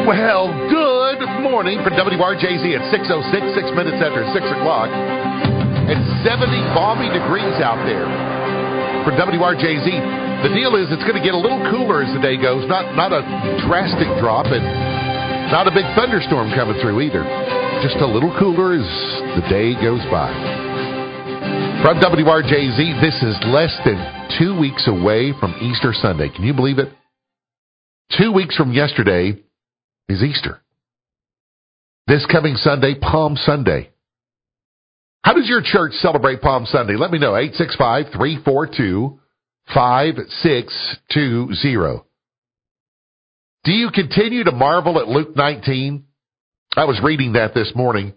Well, good morning for WRJZ at 6:06, 6 minutes after 6 o'clock. It's 70 balmy degrees out there for WRJZ. The deal is it's going to get a little cooler as the day goes. Not a drastic drop and not a big thunderstorm coming through either. Just a little cooler as the day goes by. From WRJZ, this is less than 2 weeks away from Easter Sunday. Can you believe it? 2 weeks from yesterday is Easter. This coming Sunday, Palm Sunday. How does your church celebrate Palm Sunday? Let me know. 865-342-5620. Do you continue to marvel at Luke 19? I was reading that this morning.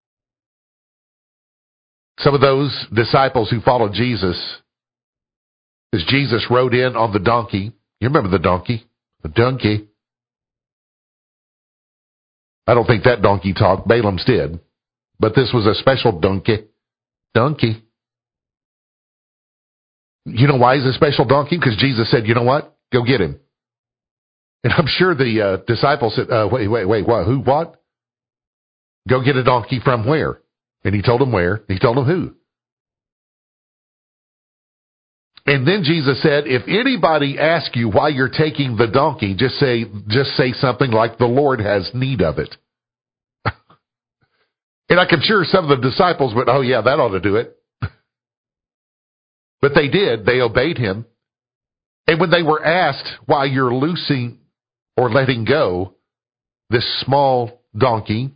Some of those disciples who followed Jesus, as Jesus rode in on the donkey. You remember the donkey? The donkey. I don't think that donkey talked. Balaam's did. But this was a special donkey. Donkey. You know why he's a special donkey? Because Jesus said, you know what? Go get him. And I'm sure the disciples said, wait, what? Who, what? Go get a donkey from where? And he told them where. He told them who. And then Jesus said, if anybody asks you why you're taking the donkey, just say something like, the Lord has need of it. And I can sure some of the disciples went, oh yeah, that ought to do it. But they did. They obeyed him. And when they were asked why you're loosing or letting go this small donkey,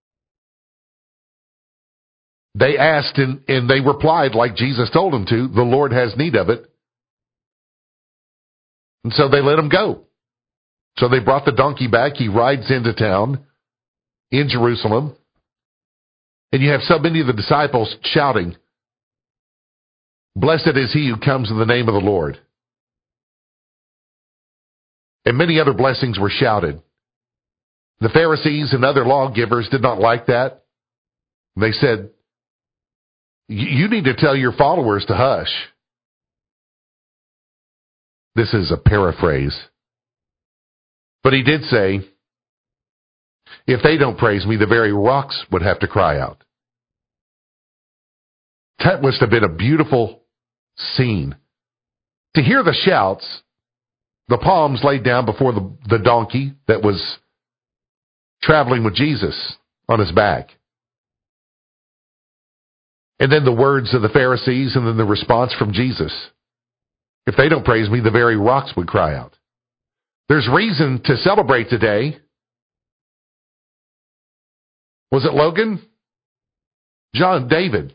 they asked and they replied like Jesus told them to, the Lord has need of it. And so they let him go. So they brought the donkey back. He rides into town in Jerusalem. And you have so many of the disciples shouting, blessed is he who comes in the name of the Lord. And many other blessings were shouted. The Pharisees and other lawgivers did not like that. They said, you need to tell your followers to hush. This is a paraphrase. But he did say, if they don't praise me, the very rocks would have to cry out. That must have been a beautiful scene. To hear the shouts, the palms laid down before the donkey that was traveling with Jesus on his back. And then the words of the Pharisees, and then the response from Jesus. If they don't praise me, the very rocks would cry out. There's reason to celebrate today. Was it Logan? John David.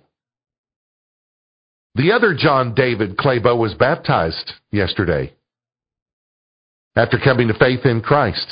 The other John David Claybo was baptized yesterday after coming to faith in Christ.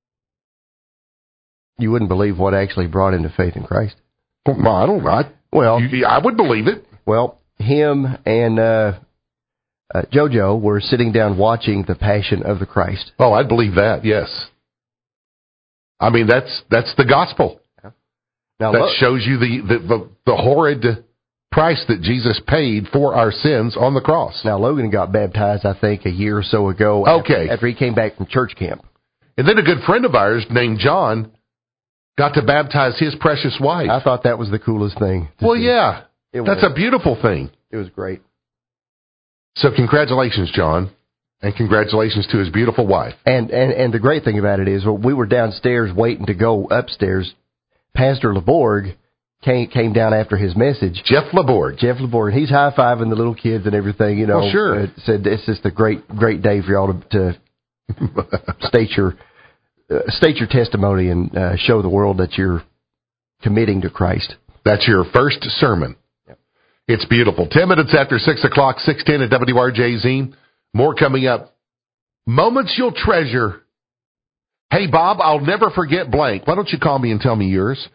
You wouldn't believe what actually brought him to faith in Christ. Well, I don't know. Well, I would believe it. Well, him and JoJo were sitting down watching The Passion of the Christ. Oh, I'd believe that, yes. I mean, that's the gospel. Now, that shows you the horrid price that Jesus paid for our sins on the cross. Now, Logan got baptized, I think, a year or so ago after he came back from church camp. And then a good friend of ours named John got to baptize his precious wife. I thought that was the coolest thing. Well, yeah. That's a beautiful thing. It was great. So congratulations, John. And congratulations to his beautiful wife. And the great thing about it is, we were downstairs waiting to go upstairs. Pastor LeBorg came down after his message. Jeff LeBorg. He's high-fiving the little kids and everything, Well, sure. Said it's just a great day for y'all to state your testimony and show the world that you're committing to Christ. That's your first sermon. Yep. It's beautiful. 10 minutes after 6 o'clock, 6:10 at WRJZ. More coming up. Moments you'll treasure. Hey, Bob, I'll never forget blank. Why don't you call me and tell me yours?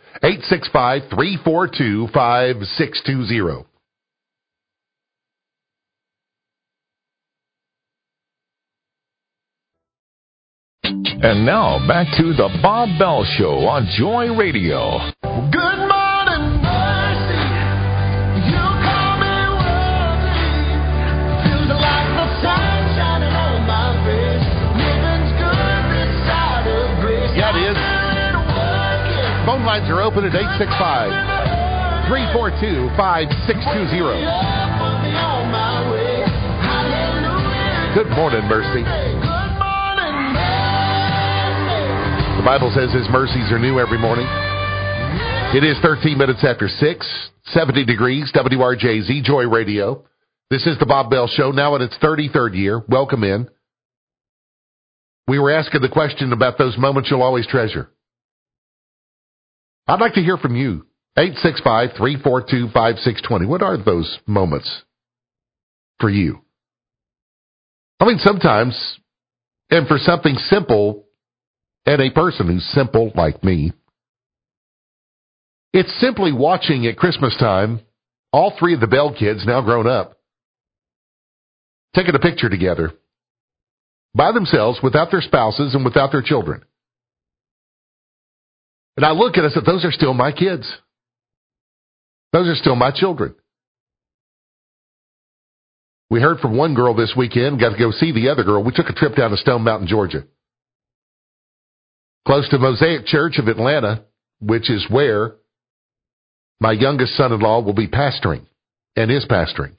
865-342-5620. And now, back to the Bob Bell Show on Joy Radio. Good morning, mercy. You call me worthy. Feels like the sun shining on my face. Living's good beside of grace. Yeah, it is. Phone lines are open at 865-342-5620. Good morning, Mercy. The Bible says His mercies are new every morning. It is 13 minutes after 6, 70 degrees, WRJZ, Joy Radio. This is the Bob Bell Show, now in its 33rd year. Welcome in. We were asking the question about those moments you'll always treasure. I'd like to hear from you. 865-342-5620. What are those moments for you? I mean, sometimes, and for something simple, and a person who's simple like me, it's simply watching at Christmas time all three of the Bell kids, now grown up, taking a picture together by themselves, without their spouses and without their children. And I look at it and say, those are still my kids. Those are still my children. We heard from one girl this weekend, got to go see the other girl. We took a trip down to Stone Mountain, Georgia, close to Mosaic Church of Atlanta, which is where my youngest son-in-law will be pastoring and is pastoring.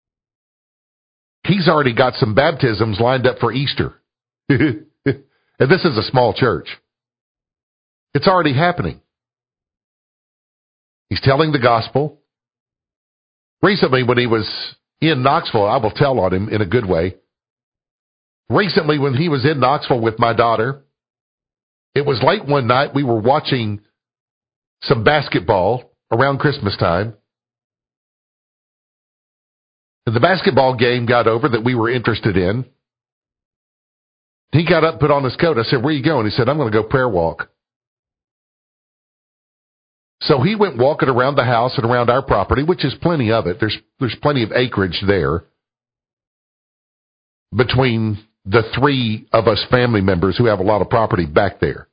He's already got some baptisms lined up for Easter. And this is a small church. It's already happening. He's telling the gospel. Recently, when he was in Knoxville, I will tell on him in a good way. Recently, when he was in Knoxville with my daughter, it was late one night. We were watching some basketball around Christmas time. And the basketball game got over that we were interested in. He got up, put on his coat. I said, where are you going? He said, I'm going to go prayer walk. So he went walking around the house and around our property, which is plenty of it. There's plenty of acreage there between the three of us family members who have a lot of property back there.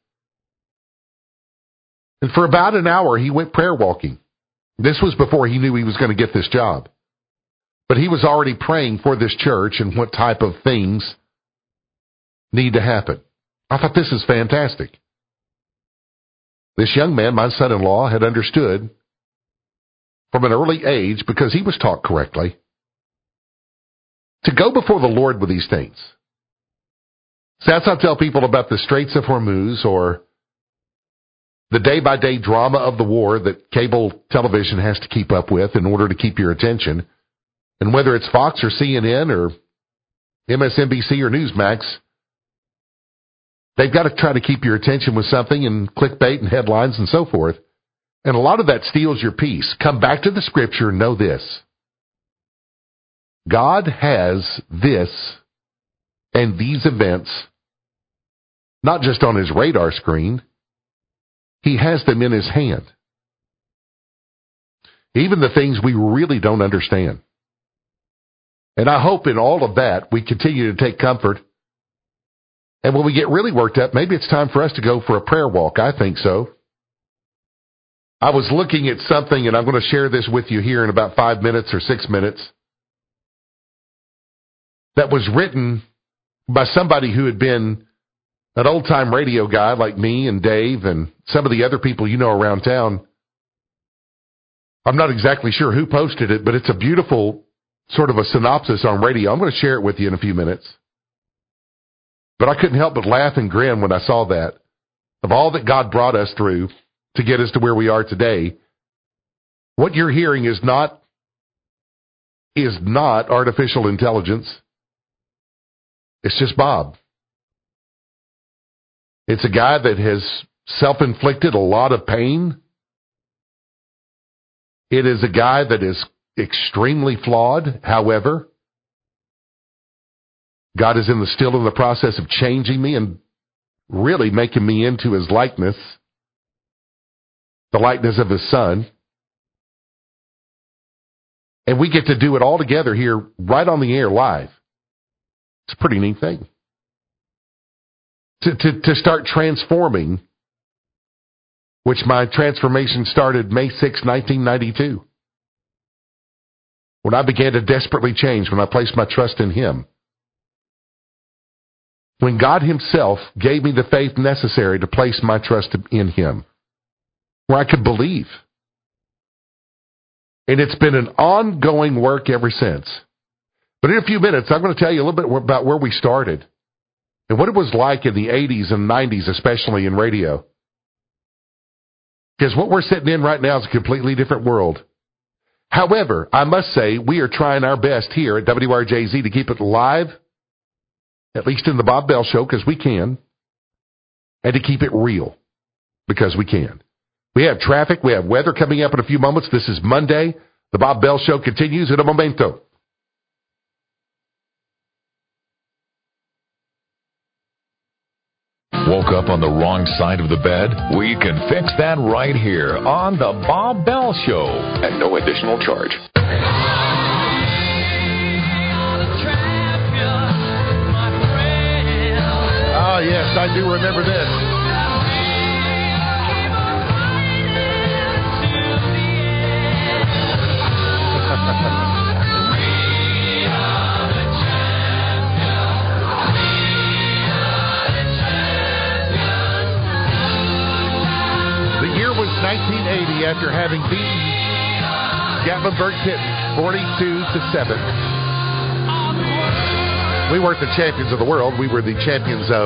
And for about an hour, he went prayer walking. This was before he knew he was going to get this job. But he was already praying for this church and what type of things need to happen. I thought, this is fantastic. This young man, my son-in-law, had understood from an early age, because he was taught correctly, to go before the Lord with these things. So that's how I tell people about the Straits of Hormuz or the day-by-day drama of the war that cable television has to keep up with in order to keep your attention. And whether it's Fox or CNN or MSNBC or Newsmax, they've got to try to keep your attention with something and clickbait and headlines and so forth. And a lot of that steals your peace. Come back to the Scripture and know this. God has this and these events not just on His radar screen. He has them in His hand. Even the things we really don't understand. And I hope in all of that we continue to take comfort. And when we get really worked up, maybe it's time for us to go for a prayer walk. I think so. I was looking at something, and I'm going to share this with you here in about 5 minutes or 6 minutes, that was written by somebody who had been an old-time radio guy like me and Dave and some of the other people you know around town. I'm not exactly sure who posted it, but it's a beautiful sort of a synopsis on radio. I'm going to share it with you in a few minutes. But I couldn't help but laugh and grin when I saw that. Of all that God brought us through to get us to where we are today, what you're hearing is not artificial intelligence. It's just Bob. It's a guy that has self-inflicted a lot of pain. It is a guy that is extremely flawed. However, God is still in the process of changing me and really making me into His likeness, the likeness of His Son. And we get to do it all together here, right on the air, live. It's a pretty neat thing. To start transforming, which my transformation started May 6, 1992. When I began to desperately change, when I placed my trust in Him. When God Himself gave me the faith necessary to place my trust in Him. where I could believe. And it's been an ongoing work ever since. But in a few minutes, I'm going to tell you a little bit about where we started and what it was like in the 80s and 90s, especially in radio. Because what we're sitting in right now is a completely different world. However, I must say, we are trying our best here at WRJZ to keep it live, at least in the Bob Bell Show, because we can, and to keep it real, because we can. We have traffic, we have weather coming up in a few moments. This is Monday. The Bob Bell Show continues in a momento. Woke up on the wrong side of the bed? We can fix that right here on the Bob Bell Show at no additional charge. Oh, yes, I do remember this. The year was 1980 after having beaten Gatlinburg Pitt 42-7. We weren't the champions of the world. We were the champions of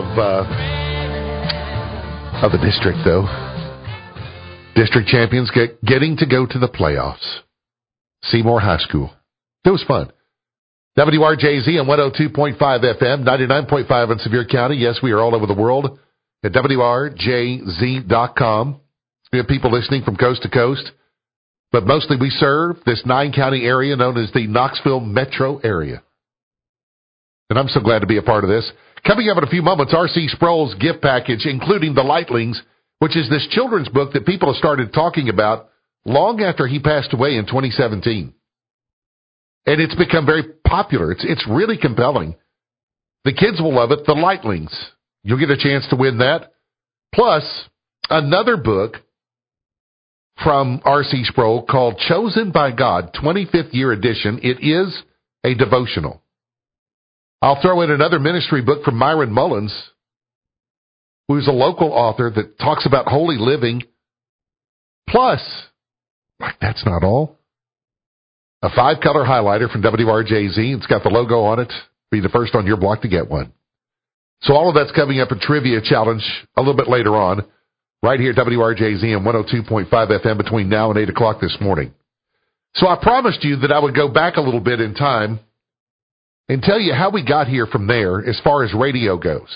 the district, though. District champions getting to go to the playoffs. Seymour High School. It was fun. WRJZ on 102.5 FM, 99.5 in Sevier County. Yes, we are all over the world at WRJZ.com. We have people listening from coast to coast, but mostly we serve this 9-county area known as the Knoxville metro area. And I'm so glad to be a part of this. Coming up in a few moments, R.C. Sproul's gift package, including The Lightlings, which is this children's book that people have started talking about long after he passed away in 2017. And it's become very popular. It's really compelling. The kids will love it. The Lightlings. You'll get a chance to win that. Plus, another book from R.C. Sproul called Chosen by God, 25th year edition. It is a devotional. I'll throw in another ministry book from Myron Mullins, who's a local author that talks about holy living. Plus, like that's not all, a 5-color highlighter from WRJZ. It's got the logo on it. Be the first on your block to get one. So all of that's coming up in Trivia Challenge a little bit later on, right here at WRJZ on 102.5 FM between now and 8 o'clock this morning. So I promised you that I would go back a little bit in time and tell you how we got here from there as far as radio goes.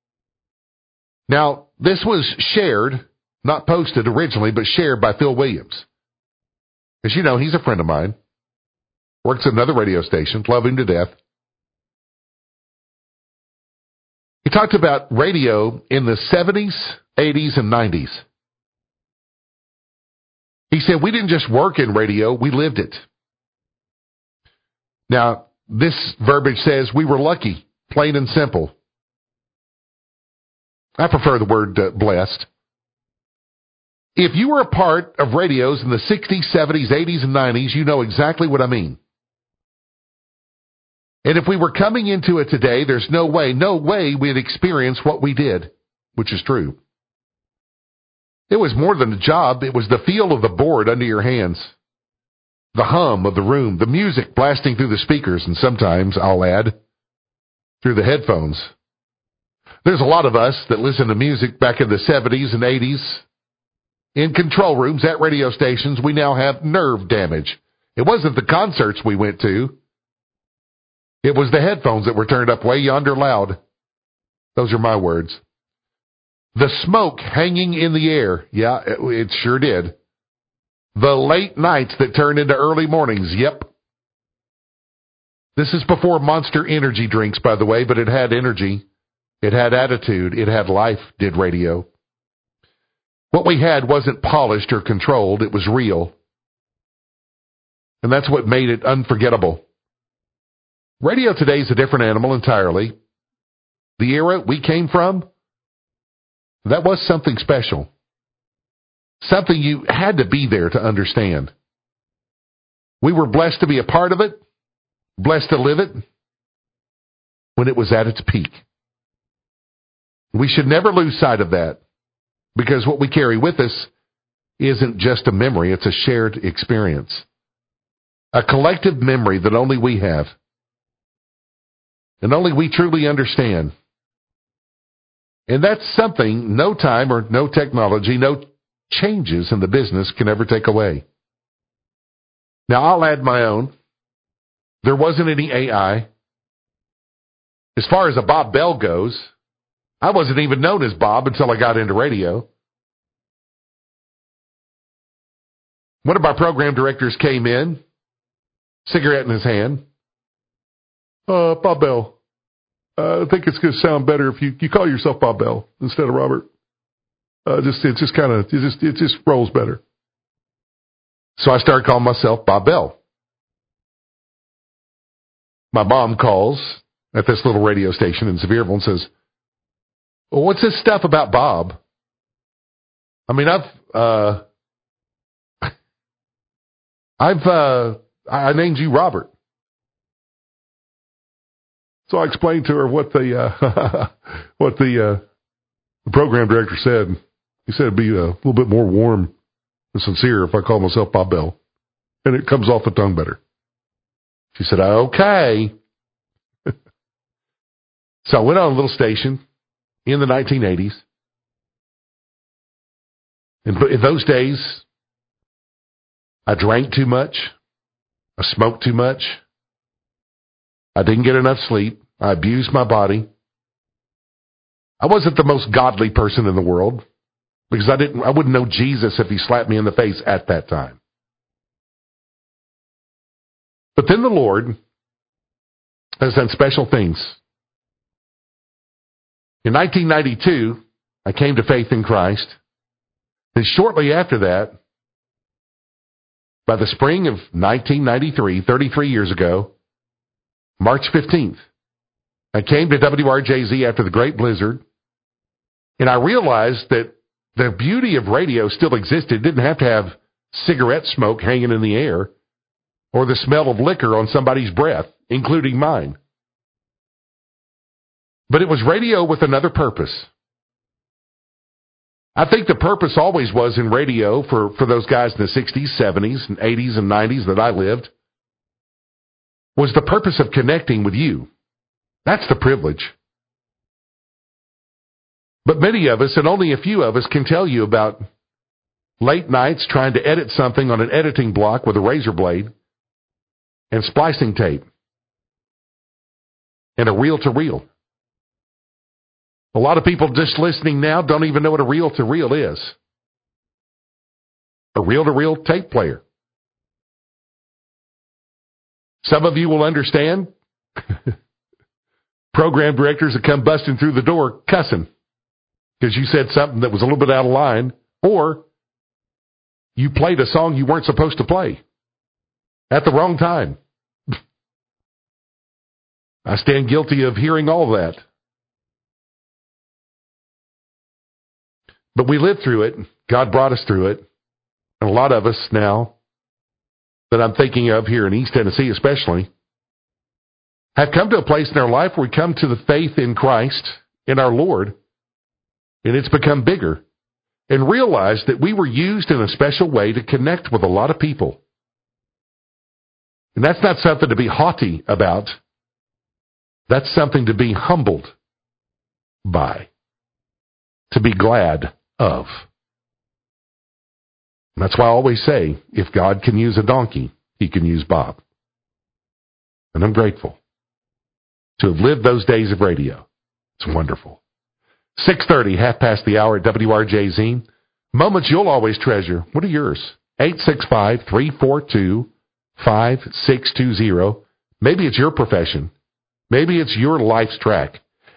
Now, this was shared, not posted originally, but shared by Phil Williams. As you know, he's a friend of mine. Works at another radio station. Love him to death. He talked about radio in the 70s, 80s, and 90s. He said, we didn't just work in radio, we lived it. Now, this verbiage says we were lucky, plain and simple. I prefer the word blessed. If you were a part of radios in the 60s, 70s, 80s, and 90s, you know exactly what I mean. And if we were coming into it today, there's no way we'd experience what we did, which is true. It was more than a job. It was the feel of the board under your hands, the hum of the room, the music blasting through the speakers, and sometimes, I'll add, through the headphones. There's a lot of us that listened to music back in the 70s and 80s. In control rooms at radio stations, we now have nerve damage. It wasn't the concerts we went to. It was the headphones that were turned up way yonder loud. Those are my words. The smoke hanging in the air. Yeah, it sure did. The late nights that turned into early mornings. Yep. This is before Monster energy drinks, by the way, but it had energy. It had attitude. It had life, did radio. What we had wasn't polished or controlled. It was real. And that's what made it unforgettable. Radio today is a different animal entirely. The era we came from, that was something special. Something you had to be there to understand. We were blessed to be a part of it, blessed to live it, when it was at its peak. We should never lose sight of that, because what we carry with us isn't just a memory, it's a shared experience. A collective memory that only we have. And only we truly understand. And that's something no time or no technology, no changes in the business can ever take away. Now, I'll add my own. There wasn't any AI. As far as a Bob Bell goes, I wasn't even known as Bob until I got into radio. One of our program directors came in, cigarette in his hand. Bob Bell. I think it's going to sound better if you call yourself Bob Bell instead of Robert. It just rolls better. So I started calling myself Bob Bell. My mom calls at this little radio station in Sevierville and says, well, what's this stuff about Bob? I mean, I named you Robert. So I explained to her what the program director said. He said it'd be a little bit more warm and sincere if I call myself Bob Bell. And it comes off the tongue better. She said, okay. So I went on a little station in the 1980s. And in those days, I drank too much. I smoked too much. I didn't get enough sleep. I abused my body. I wasn't the most godly person in the world because I wouldn't know Jesus if he slapped me in the face at that time. But then the Lord has done special things. In 1992, I came to faith in Christ. And shortly after that, by the spring of 1993, 33 years ago, March 15th, I came to WRJZ after the Great Blizzard, and I realized that the beauty of radio still existed. It didn't have to have cigarette smoke hanging in the air or the smell of liquor on somebody's breath, including mine. But it was radio with another purpose. I think the purpose always was in radio for those guys in the 60s, 70s, and 80s and 90s that I lived, was the purpose of connecting with you. That's the privilege. But many of us, and only a few of us, can tell you about late nights trying to edit something on an editing block with a razor blade and splicing tape and a reel-to-reel. A lot of people just listening now don't even know what a reel-to-reel is. A reel-to-reel tape player. Some of you will understand. Program directors that come busting through the door cussing because you said something that was a little bit out of line, or you played a song you weren't supposed to play at the wrong time. I stand guilty of hearing all that. But we lived through it. God brought us through it. And a lot of us now that I'm thinking of here in East Tennessee especially have come to a place in our life where we come to the faith in Christ, in our Lord, and it's become bigger, and realize that we were used in a special way to connect with a lot of people. And that's not something to be haughty about. That's something to be humbled by, to be glad of. And that's why I always say, if God can use a donkey, he can use Bob. And I'm grateful to have lived those days of radio. It's wonderful. 6:30, half past the hour at WRJZ. Moments you'll always treasure. What are yours? 865-342-5620. Maybe it's your profession. Maybe it's your life's track.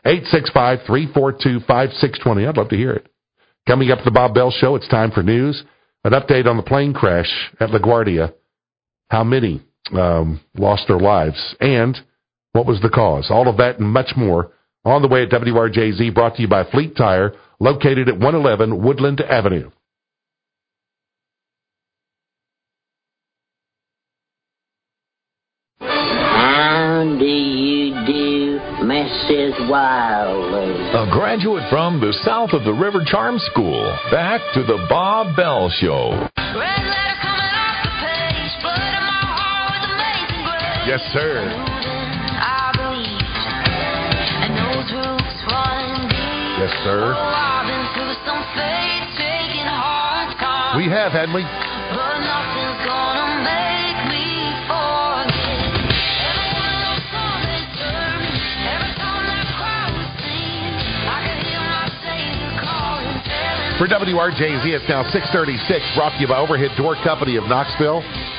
865-342-5620. I'd love to hear it. Coming up at the Bob Bell Show, it's time for news. An update on the plane crash at LaGuardia. How many lost their lives? And what was the cause? All of that and much more on the way at WRJZ, brought to you by Fleet Tire, located at 111 Woodland Avenue. How do you do, Miss says wildly. A graduate from the South of the River Charm School. Back to the Bob Bell Show. Red letter coming off the page, blood in my heart with amazing grace. Yes, sir. I believe, and those roots run deep. Yes, sir. Oh, I've been through some faith-taking hard times. We have, hadn't we? But nothing's gonna make me forget. Every one of those songs they serve me, every song that crowd would sing, I could hear my Savior calling, telling For WRJZ, it's now 6:36, brought to you by Overhead Door Company of Knoxville.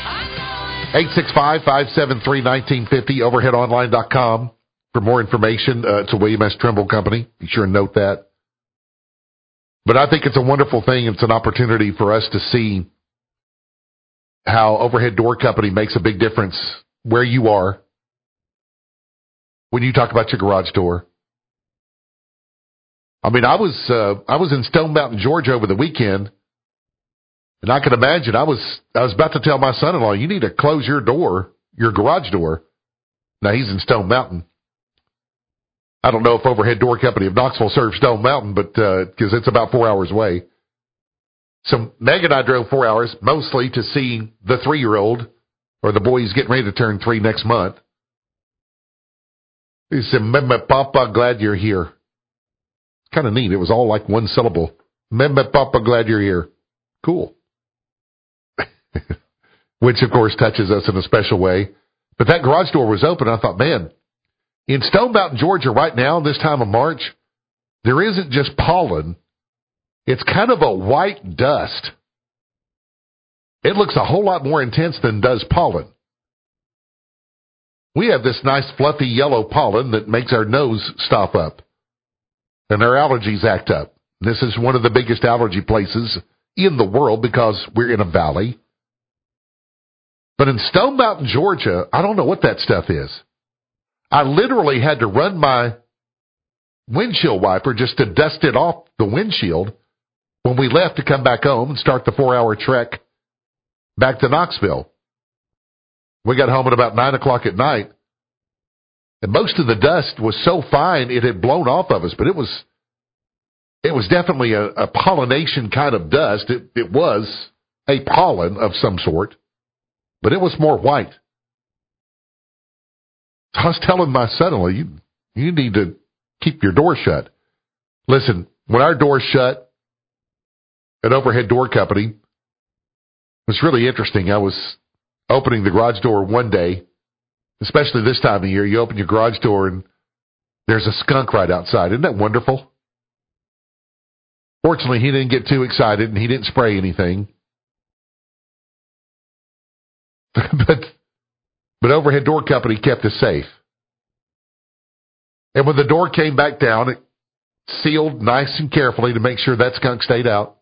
865-573-1950, overheadonline.com. For more information, it's a William S. Trimble company. Be sure and note that. But I think it's a wonderful thing. It's an opportunity for us to see how Overhead Door Company makes a big difference where you are when you talk about your garage door. I mean, I was in Stone Mountain, Georgia over the weekend, and I can imagine I was about to tell my son-in-law, you need to close your door, your garage door. Now, he's in Stone Mountain. I don't know if Overhead Door Company of Knoxville serves Stone Mountain, but because it's about 4 hours away. So Meg and I drove 4 hours, mostly to see the 3-year-old, or the boy who's getting ready to turn 3 next month. He said, Meme Papa, glad you're here. Kind of neat. It was all like one syllable. Meme Papa, glad you're here. Cool. Which, of course, touches us in a special way. But that garage door was open. I thought, man, in Stone Mountain, Georgia, right now, this time of March, there isn't just pollen. It's kind of a white dust. It looks a whole lot more intense than does pollen. We have this nice fluffy yellow pollen that makes our nose stop up and our allergies act up. This is one of the biggest allergy places in the world because we're in a valley. But in Stone Mountain, Georgia, I don't know what that stuff is. I literally had to run my windshield wiper just to dust it off the windshield when we left to come back home and start the 4-hour trek back to Knoxville. We got home at about 9 o'clock at night, and most of the dust was so fine it had blown off of us, but it was definitely a pollination kind of dust. It was a pollen of some sort, but it was more white. I was telling my son-in-law, you need to keep your door shut. Listen, when our door's shut at Overhead Door Company, it was really interesting. I was opening the garage door one day, especially this time of year. You open your garage door and there's a skunk right outside. Isn't that wonderful? Fortunately, he didn't get too excited and he didn't spray anything. But Overhead Door Company kept us safe. And when the door came back down, it sealed nice and carefully to make sure that skunk stayed out.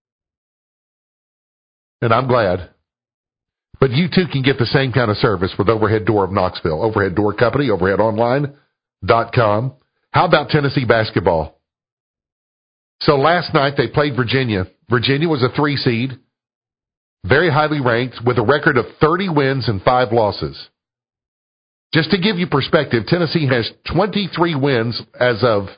And I'm glad. But you too can get the same kind of service with Overhead Door of Knoxville. Overhead Door Company, overheadonline.com. How about Tennessee basketball? So last night they played Virginia. Virginia was a 3 seed, very highly ranked, with a record of 30 wins and 5 losses. Just to give you perspective, Tennessee has 23 wins as of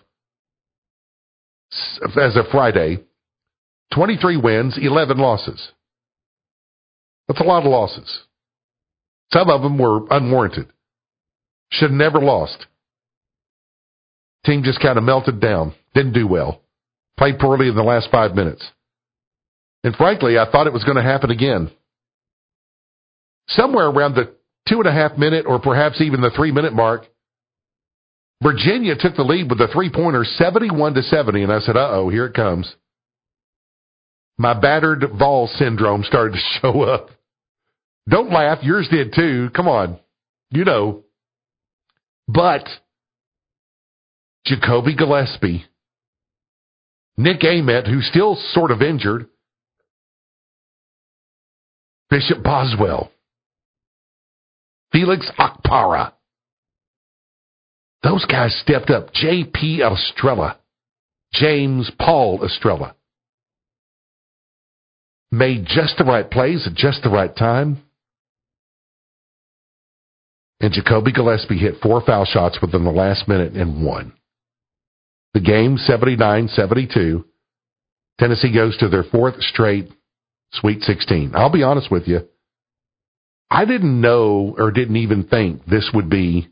Friday. 23 wins, 11 losses. That's a lot of losses. Some of them were unwarranted. Should have never lost. Team just kind of melted down. Didn't do well. Played poorly in the last 5 minutes. And frankly, I thought it was going to happen again. Somewhere around the 2.5 minute or perhaps even the 3 minute mark, Virginia took the lead with a 3-pointer 71-70, and I said, uh-oh, here it comes. My battered Vol syndrome started to show up. Don't laugh, yours did too. Come on. You know. But Jacoby Gillespie, Nick Ament, who's still sort of injured, Bishop Boswell, Felix Okpara, those guys stepped up. J.P. Estrella, James Paul Estrella, made just the right plays at just the right time. And Jacoby Gillespie hit 4 foul shots within the last minute and won. The game, 79-72. Tennessee goes to their 4th straight Sweet 16. I'll be honest with you. I didn't know or didn't even think this would be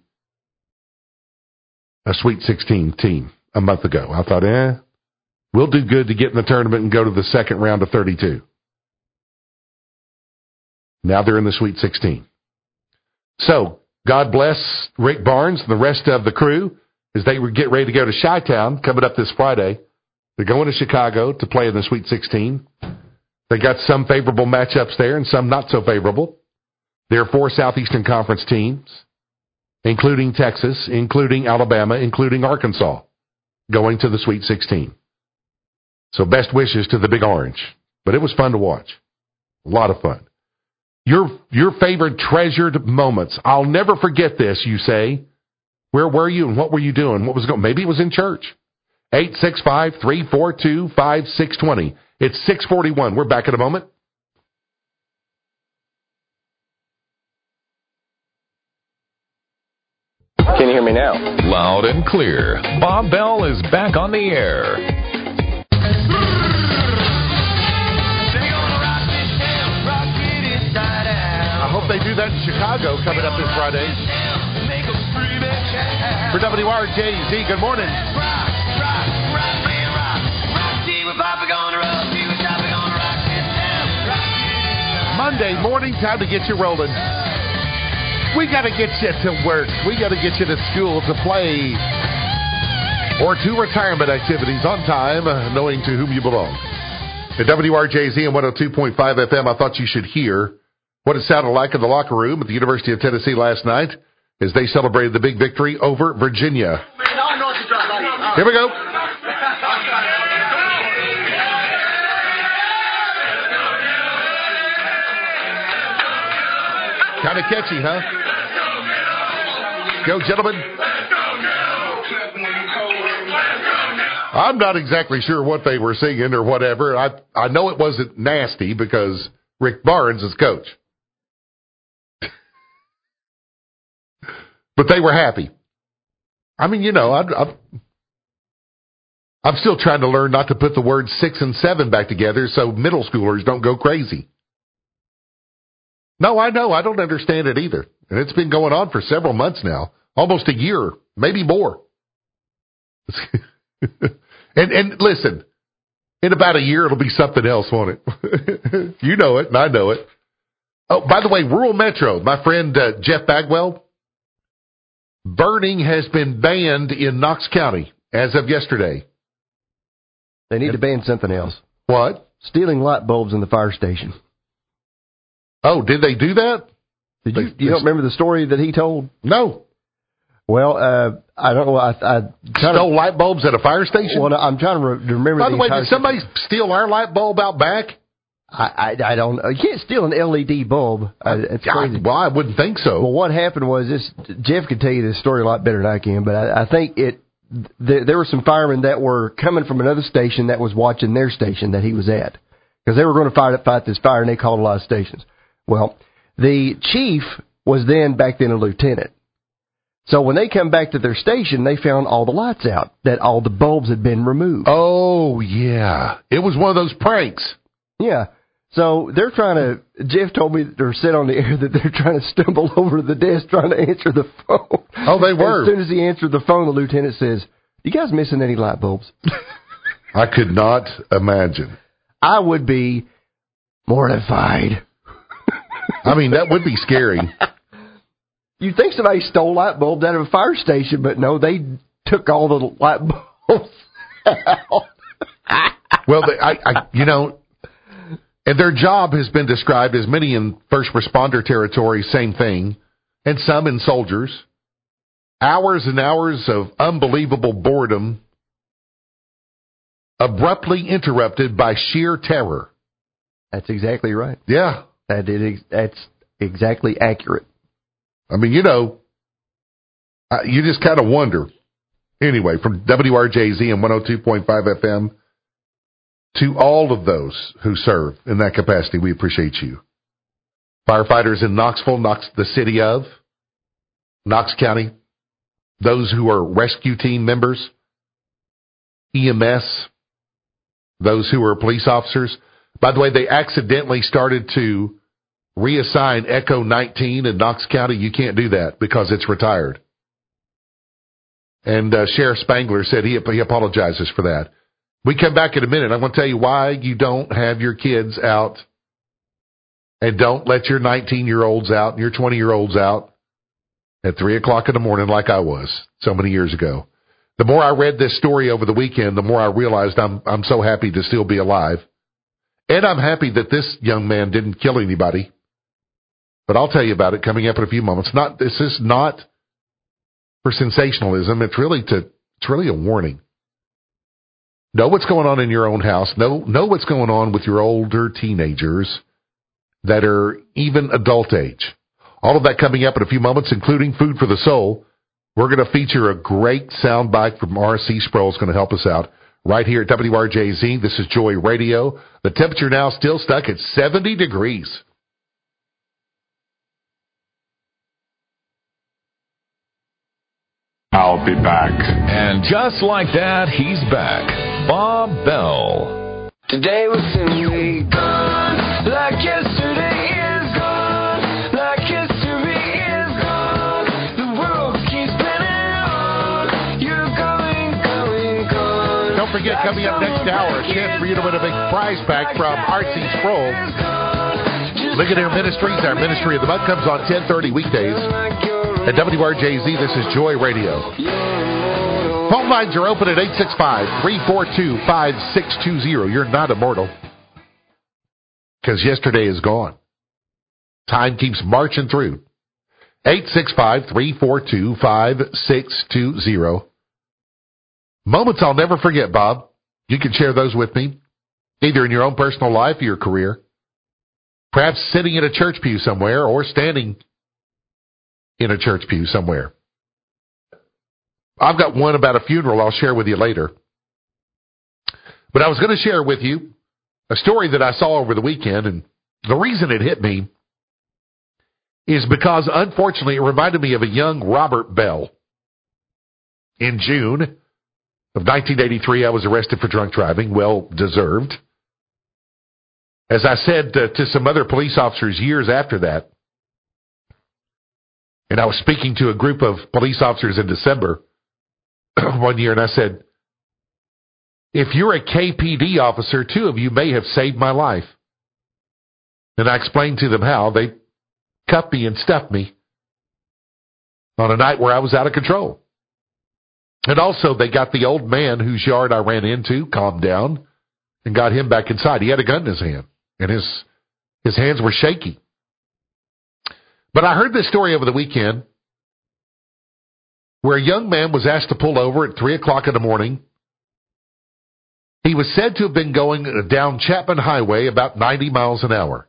a Sweet 16 team a month ago. I thought, we'll do good to get in the tournament and go to the second round of 32. Now they're in the Sweet 16. So, God bless Rick Barnes and the rest of the crew as they get ready to go to Chi-Town coming up this Friday. They're going to Chicago to play in the Sweet 16. They got some favorable matchups there and some not so favorable. There are 4 Southeastern Conference teams, including Texas, including Alabama, including Arkansas, going to the Sweet 16. So best wishes to the Big Orange. But it was fun to watch. A lot of fun. Your favorite treasured moments. I'll never forget this, you say. Where were you and what were you doing? What was going? Maybe it was in church. 865-342-5620. It's 6:41. We're back in a moment. Can you hear me now? Loud and clear. Bob Bell is back on the air. I hope they do that in Chicago coming up this Friday. For WRJZ, good morning. Monday morning, time to get you rolling. We got to get you to work. We got to get you to school to play or to retirement activities on time, knowing to whom you belong. At WRJZ and 102.5 FM, I thought you should hear what it sounded like in the locker room at the University of Tennessee last night as they celebrated the big victory over Virginia. Here we go. Kind of catchy, huh? Go, gentlemen. I'm not exactly sure what they were singing or whatever. I know it wasn't nasty because Rick Barnes is coach. But they were happy. I mean, you know, I'm still trying to learn not to put the words 6 and 7 back together so middle schoolers don't go crazy. No, I know. I don't understand it either. And it's been going on for several months now. Almost a year, maybe more. and listen, in about a year, it'll be something else, won't it? You know it, and I know it. Oh, by the way, Rural Metro, my friend Jeff Bagwell, burning has been banned in Knox County as of yesterday. They need to ban something else. What? Stealing light bulbs in the fire station. Oh, did they do that? You don't remember the story that he told? No. Well, I don't know. I stole light bulbs at a fire station? Well, I'm trying to remember. By the way, did somebody steal our light bulb out back? I don't know. You can't steal an LED bulb. It's crazy. Well, I wouldn't think so. Well, what happened was this. Jeff could tell you this story a lot better than I can, but I think there were some firemen that were coming from another station that was watching their station that he was at, because they were going to fight this fire, and they called a lot of stations. Well, the chief was back then a lieutenant. So when they come back to their station, they found all the lights out, that all the bulbs had been removed. Oh, yeah. It was one of those pranks. Yeah. So they're trying to, Jeff told me, or said on the air, that they're trying to stumble over the desk trying to answer the phone. Oh, they were. As soon as he answered the phone, the lieutenant says, "You guys missing any light bulbs?" I could not imagine. I would be mortified. I mean, that would be scary. You'd think somebody stole light bulbs out of a fire station, but no, they took all the light bulbs out. Well, and their job has been described as many in first responder territory, same thing, and some in soldiers. Hours and hours of unbelievable boredom, abruptly interrupted by sheer terror. That's exactly right. Yeah. That's exactly accurate. I mean, you just kind of wonder. Anyway, from WRJZ and 102.5 FM, to all of those who serve in that capacity, we appreciate you. Firefighters in Knoxville, the city of, Knox County, those who are rescue team members, EMS, those who are police officers. By the way, they accidentally started to reassign Echo 19 in Knox County. You can't do that because it's retired. And Sheriff Spangler said he apologizes for that. We come back in a minute. I'm going to tell you why you don't have your kids out and don't let your 19-year-olds out and your 20-year-olds out at 3 o'clock in the morning like I was so many years ago. The more I read this story over the weekend, the more I realized I'm so happy to still be alive. And I'm happy that this young man didn't kill anybody. But I'll tell you about it coming up in a few moments. This is not for sensationalism. It's really a warning. Know what's going on in your own house. Know what's going on with your older teenagers that are even adult age. All of that coming up in a few moments, including Food for the Soul. We're going to feature a great soundbite from R.C. Sproul. Is going to help us out right here at WRJZ. This is Joy Radio. The temperature now still stuck at 70 degrees. I'll be back. And just like that, he's back. Bob Bell. Today was simply gone, like yesterday is gone, like history is gone. The world keeps spinning on. You're going, gone. Don't forget, coming up next hour, a chance for you to win a big prize pack from R.C. Sproul. Ligonier Ministries, our ministry of the month, comes on 10:30 weekdays. At WRJZ, this is Joy Radio. Phone lines are open at 865-342-5620. You're not immortal. Because yesterday is gone. Time keeps marching through. 865-342-5620. Moments I'll never forget, Bob. You can share those with me, either in your own personal life or your career. Perhaps sitting in a church pew somewhere or standing in a church pew somewhere. I've got one about a funeral I'll share with you later. But I was going to share with you a story that I saw over the weekend, and the reason it hit me is because, unfortunately, it reminded me of a young Robert Bell. In June of 1983, I was arrested for drunk driving, well deserved. As I said to some other police officers years after that, and I was speaking to a group of police officers in December one year, and I said, if you're a KPD officer, 2 of you may have saved my life. And I explained to them how they cuffed me and stuffed me on a night where I was out of control. And also they got the old man whose yard I ran into, calmed down, and got him back inside. He had a gun in his hand, and his hands were shaky. But I heard this story over the weekend where a young man was asked to pull over at 3 o'clock in the morning. He was said to have been going down Chapman Highway about 90 miles an hour.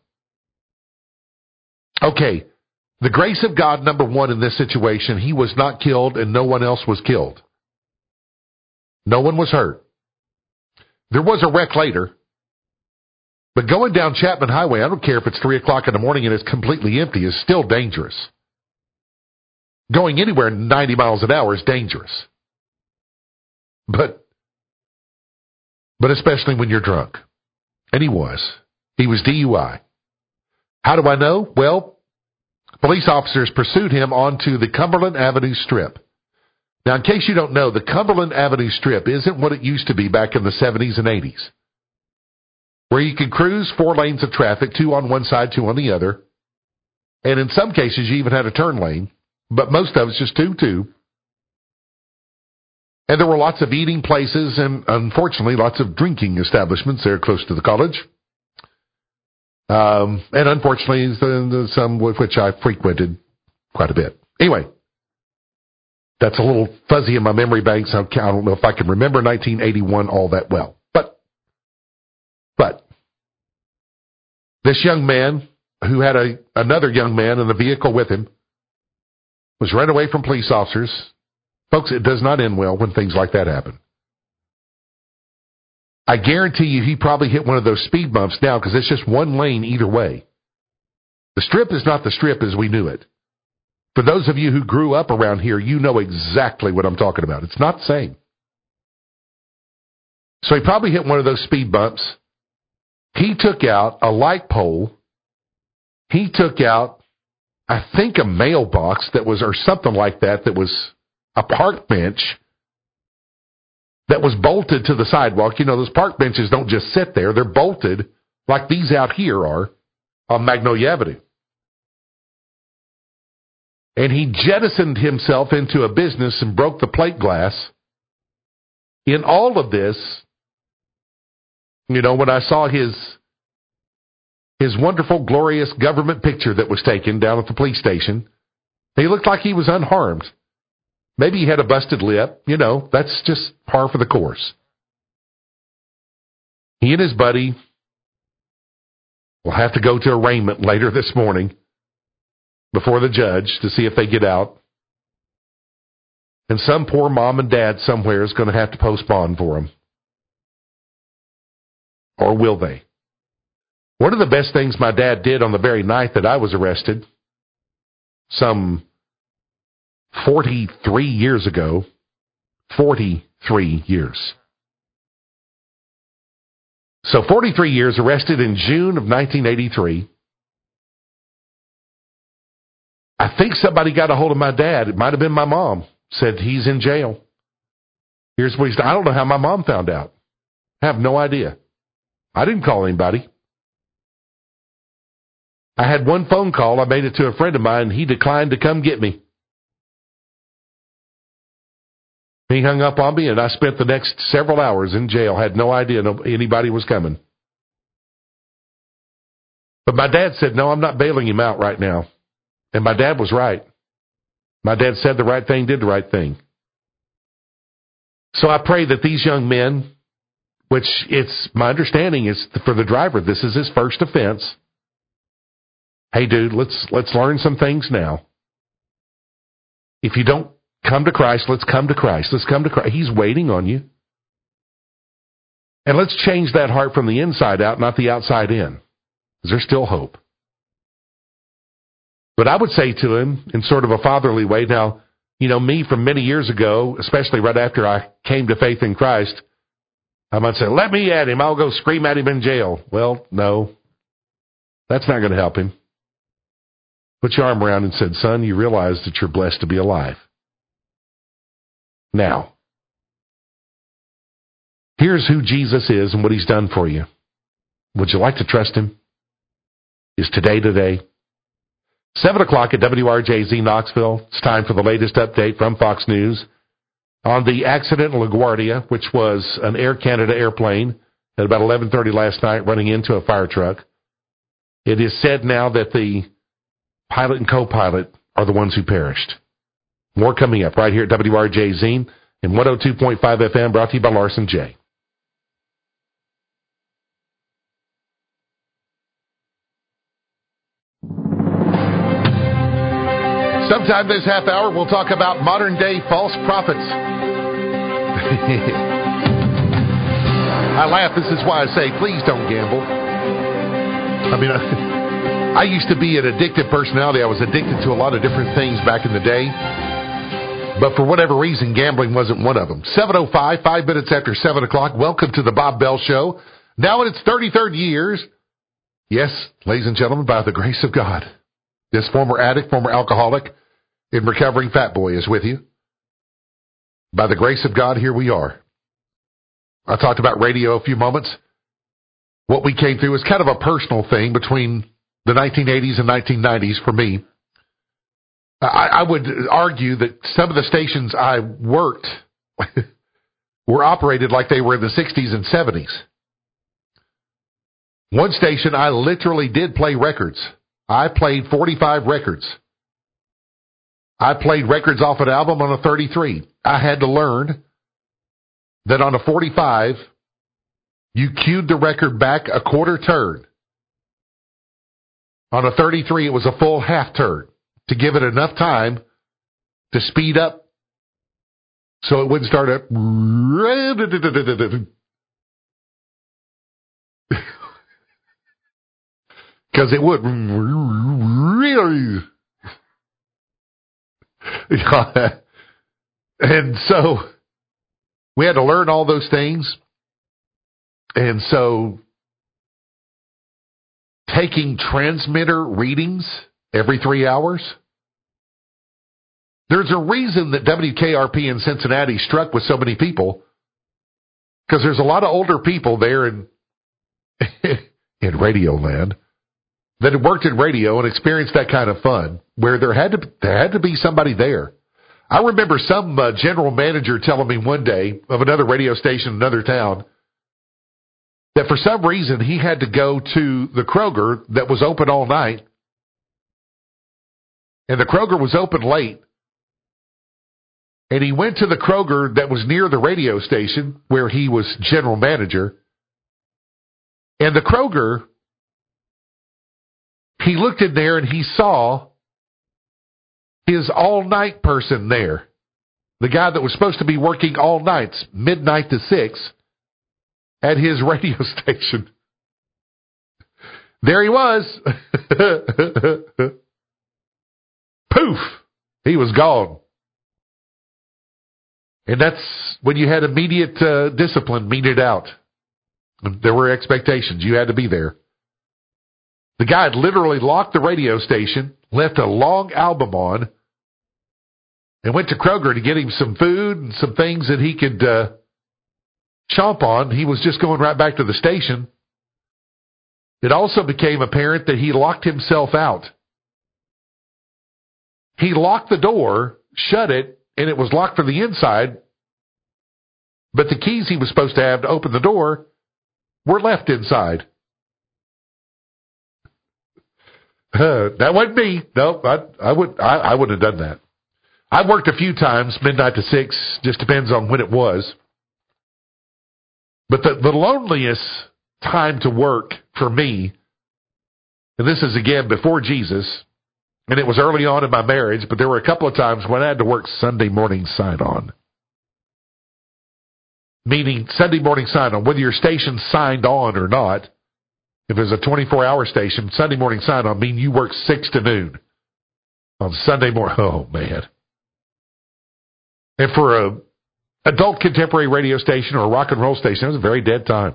Okay, the grace of God, number one, in this situation, he was not killed and no one else was killed. No one was hurt. There was a wreck later. But going down Chapman Highway, I don't care if it's 3 o'clock in the morning and it's completely empty, is still dangerous. Going anywhere 90 miles an hour is dangerous. But especially when you're drunk. And he was. He was DUI. How do I know? Well, police officers pursued him onto the Cumberland Avenue Strip. Now, in case you don't know, the Cumberland Avenue Strip isn't what it used to be back in the 70s and 80s, where you could cruise 4 lanes of traffic, 2 on one side, 2 on the other. And in some cases, you even had a turn lane, but most of it's just 2. And there were lots of eating places and, unfortunately, lots of drinking establishments there close to the college. And unfortunately, some with which I frequented quite a bit. Anyway, that's a little fuzzy in my memory banks. I don't know if I can remember 1981 all that well. But this young man who had another young man in the vehicle with him was run away from police officers. Folks, it does not end well when things like that happen. I guarantee you he probably hit one of those speed bumps now because it's just one lane either way. The strip is not the strip as we knew it. For those of you who grew up around here, you know exactly what I'm talking about. It's not the same. So he probably hit one of those speed bumps. He took out a light pole. He took out, I think, a mailbox that was, or something like that, that was a park bench that was bolted to the sidewalk. You know, those park benches don't just sit there. They're bolted like these out here are on Magnolia Avenue. And he jettisoned himself into a business and broke the plate glass. In all of this, you know, when I saw his wonderful, glorious government picture that was taken down at the police station, he looked like he was unharmed. Maybe he had a busted lip. You know, that's just par for the course. He and his buddy will have to go to arraignment later this morning before the judge to see if they get out. And some poor mom and dad somewhere is going to have to post bond for them. Or will they? One of the best things my dad did on the very night that I was arrested, some 43 years ago, 43 years. So 43 years, arrested in June of 1983. I think somebody got a hold of my dad. It might have been my mom. Said he's in jail. Here's what he's done. I don't know how my mom found out. I have no idea. I didn't call anybody. I had one phone call. I made it to a friend of mine. He declined to come get me. He hung up on me, and I spent the next several hours in jail. Had no idea anybody was coming. But my dad said, no, I'm not bailing him out right now. And my dad was right. My dad said the right thing, did the right thing. So I pray that these young men, which it's my understanding is for the driver, this is his first offense. Hey, dude, let's learn some things now. If you don't come to Christ, let's come to Christ. Let's come to Christ. He's waiting on you. And let's change that heart from the inside out, not the outside in. Is there still hope? But I would say to him in sort of a fatherly way, now, you know, me from many years ago, especially right after I came to faith in Christ, I might say, let me at him. I'll go scream at him in jail. Well, no, that's not going to help him. Put your arm around and said, son, you realize that you're blessed to be alive. Now, here's who Jesus is and what he's done for you. Would you like to trust him? Is today? 7 o'clock at WRJZ Knoxville. It's time for the latest update from Fox News on the accident in LaGuardia, which was an Air Canada airplane at about 11:30 last night running into a fire truck. It is said now that the pilot and co-pilot are the ones who perished. More coming up right here at WRJZ and 102.5 FM, brought to you by Larson J. Sometime this half hour, we'll talk about modern-day false prophets. I laugh. This is why I say, please don't gamble. I mean, I used to be an addictive personality. I was addicted to a lot of different things back in the day. But for whatever reason, gambling wasn't one of them. 7:05, 5 minutes after 7 o'clock. Welcome to the Bob Bell Show. Now in its 33rd years. Yes, ladies and gentlemen, by the grace of God. This former addict, former alcoholic, and recovering fat boy is with you. By the grace of God, here we are. I talked about radio a few moments. What we came through is kind of a personal thing between the 1980s and 1990s for me. I would argue that some of the stations I worked were operated like they were in the 60s and 70s. One station, I literally did play records. I played 45 records. I played records off an album on a 33. I had to learn that on a 45, you cued the record back a quarter turn. On a 33, it was a full half turn to give it enough time to speed up so it wouldn't start up. Because it would really. And so we had to learn all those things. And so taking transmitter readings every 3 hours. There's a reason that WKRP in Cincinnati struck with so many people, because there's a lot of older people there in Radio Land that had worked in radio and experienced that kind of fun, where there had to be somebody there. I remember some general manager telling me one day of another radio station in another town that for some reason he had to go to the Kroger that was open all night, and the Kroger was open late, and he went to the Kroger that was near the radio station where he was general manager, and the Kroger, he looked in there and he saw his all-night person there, the guy that was supposed to be working all nights, midnight to 6, at his radio station. There he was. Poof! He was gone. And that's when you had immediate discipline meted out. There were expectations. You had to be there. The guy had literally locked the radio station, left a long album on, and went to Kroger to get him some food and some things that he could chomp on. He was just going right back to the station. It also became apparent that he locked himself out. He locked the door, shut it, and it was locked from the inside, but the keys he was supposed to have to open the door were left inside. That wasn't me. No, I wouldn't have done that. I've worked a few times, midnight to 6, just depends on when it was. But the loneliest time to work for me, and this is again before Jesus, and it was early on in my marriage, but there were a couple of times when I had to work Sunday morning sign-on. Meaning Sunday morning sign-on, whether your station's signed on or not. If it's a 24-hour station, Sunday morning sign-on mean you work 6 to noon on Sunday morning. Oh, man. And for a adult contemporary radio station or a rock and roll station, it was a very dead time.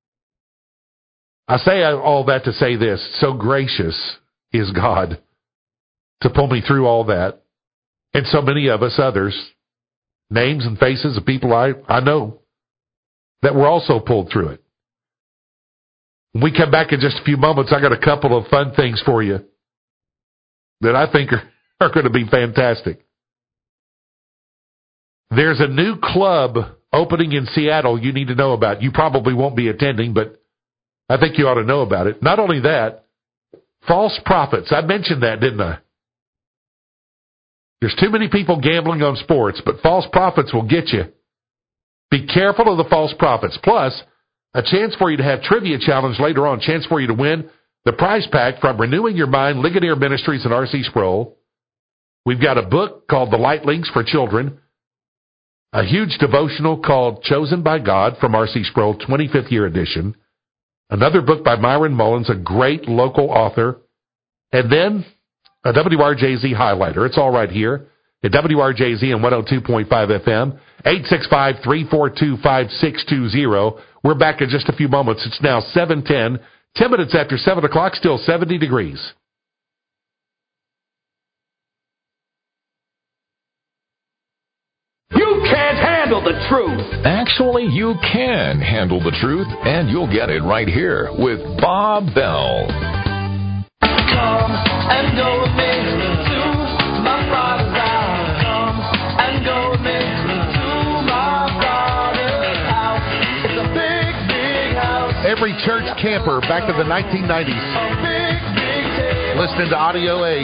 I say all that to say this. So gracious is God to pull me through all that. And so many of us others, names and faces of people I know, that were also pulled through it. When we come back in just a few moments, I got a couple of fun things for you that I think are going to be fantastic. There's a new club opening in Seattle you need to know about. You probably won't be attending, but I think you ought to know about it. Not only that, false prophets. I mentioned that, didn't I? There's too many people gambling on sports, but false prophets will get you. Be careful of the false prophets. Plus, a chance for you to have trivia challenge later on, chance for you to win the prize pack from Renewing Your Mind, Ligonier Ministries, and R.C. Sproul. We've got a book called The Light Links for Children, a huge devotional called Chosen by God from R.C. Sproul, 25th year edition, another book by Myron Mullins, a great local author, and then a WRJZ highlighter. It's all right here at WRJZ and 102.5 FM, 865-342-5620. We're back in just a few moments. It's now 7:10, 10 minutes after 7 o'clock, still 70 degrees. You can't handle the truth. Actually, you can handle the truth, and you'll get it right here with Bob Bell. Come and go with me to my father's house. Come and go with me to my father's house. It's a big, big house. Every church camper back to the 1990s. A big, big table. Listening to Audio A. A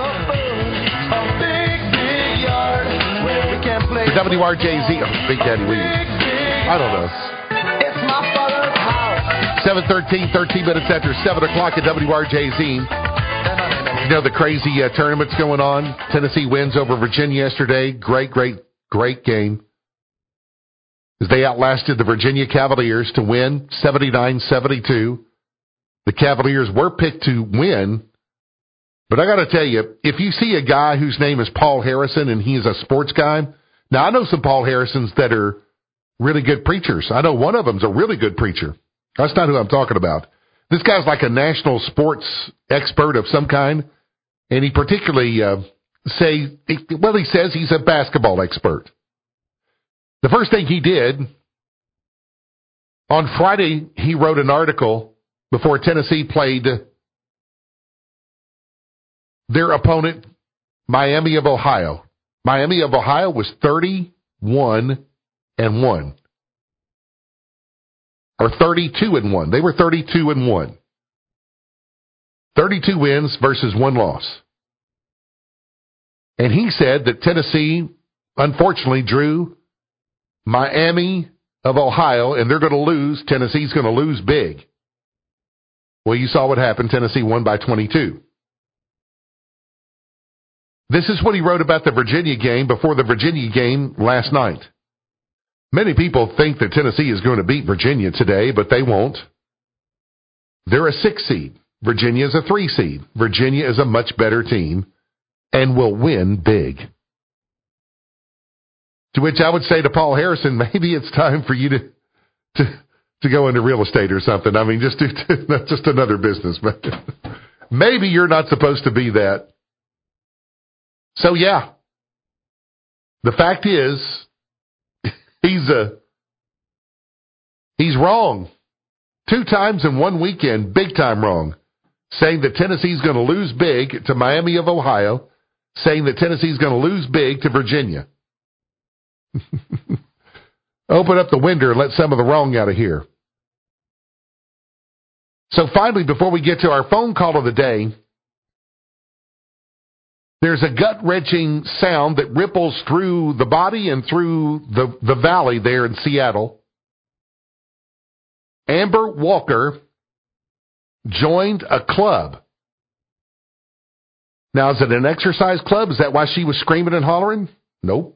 big, big yard where we can play. For WRJZ. Oh, Big Daddy Weed. I don't know. It's my father's house. 7:13, 13 minutes after 7 o'clock at WRJZ. You know the crazy tournaments going on. Tennessee wins over Virginia yesterday. Great game. As they outlasted the Virginia Cavaliers to win 79-72. The Cavaliers were picked to win But I got to tell you, if you see a guy whose name is Paul Harrison and he's a sports guy, now I know some Paul Harrisons that are really good preachers. I know one of them's a really good preacher. That's not who I'm talking about. This guy's like a national sports expert of some kind, and he particularly he says he's a basketball expert. The first thing he did, on Friday, he wrote an article before Tennessee played their opponent, Miami of Ohio. Miami of Ohio was 31-1. Or 32-1. They were 32-1. 32 wins versus 1 loss. And he said that Tennessee, unfortunately, drew Miami of Ohio, and they're going to lose. Tennessee's going to lose big. Well, you saw what happened. Tennessee won by 22. This is what he wrote about the Virginia game before the Virginia game last night. Many people think that Tennessee is going to beat Virginia today, but they won't. They're a 6 seed. Virginia is a 3 seed. Virginia is a much better team and will win big. To which I would say to Paul Harrison, maybe it's time for you to go into real estate or something. I mean, just that's just another business, but maybe you're not supposed to be that. So yeah, the fact is, he's wrong. 2 times in 1 weekend, big time wrong. Saying that Tennessee's going to lose big to Miami of Ohio, saying that Tennessee's going to lose big to Virginia. Open up the window and let some of the wrong out of here. So finally, before we get to our phone call of the day, there's a gut-wrenching sound that ripples through the body and through the valley there in Seattle. Amber Walker joined a club. Now, is it an exercise club? Is that why she was screaming and hollering? Nope.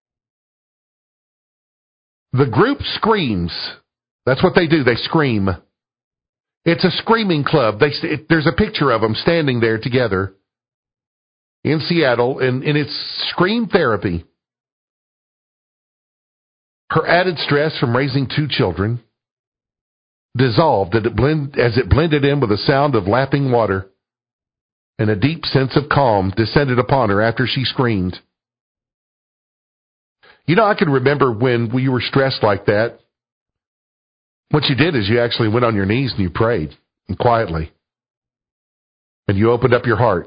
The group screams. That's what they do. They scream. It's a screaming club. There's a picture of them standing there together in Seattle, and it's scream therapy. Her added stress from raising 2 children dissolved as it blended in with the sound of lapping water, and a deep sense of calm descended upon her after she screamed. You know, I can remember when you were stressed like that. What you did is you actually went on your knees and you prayed, and quietly. And you opened up your heart.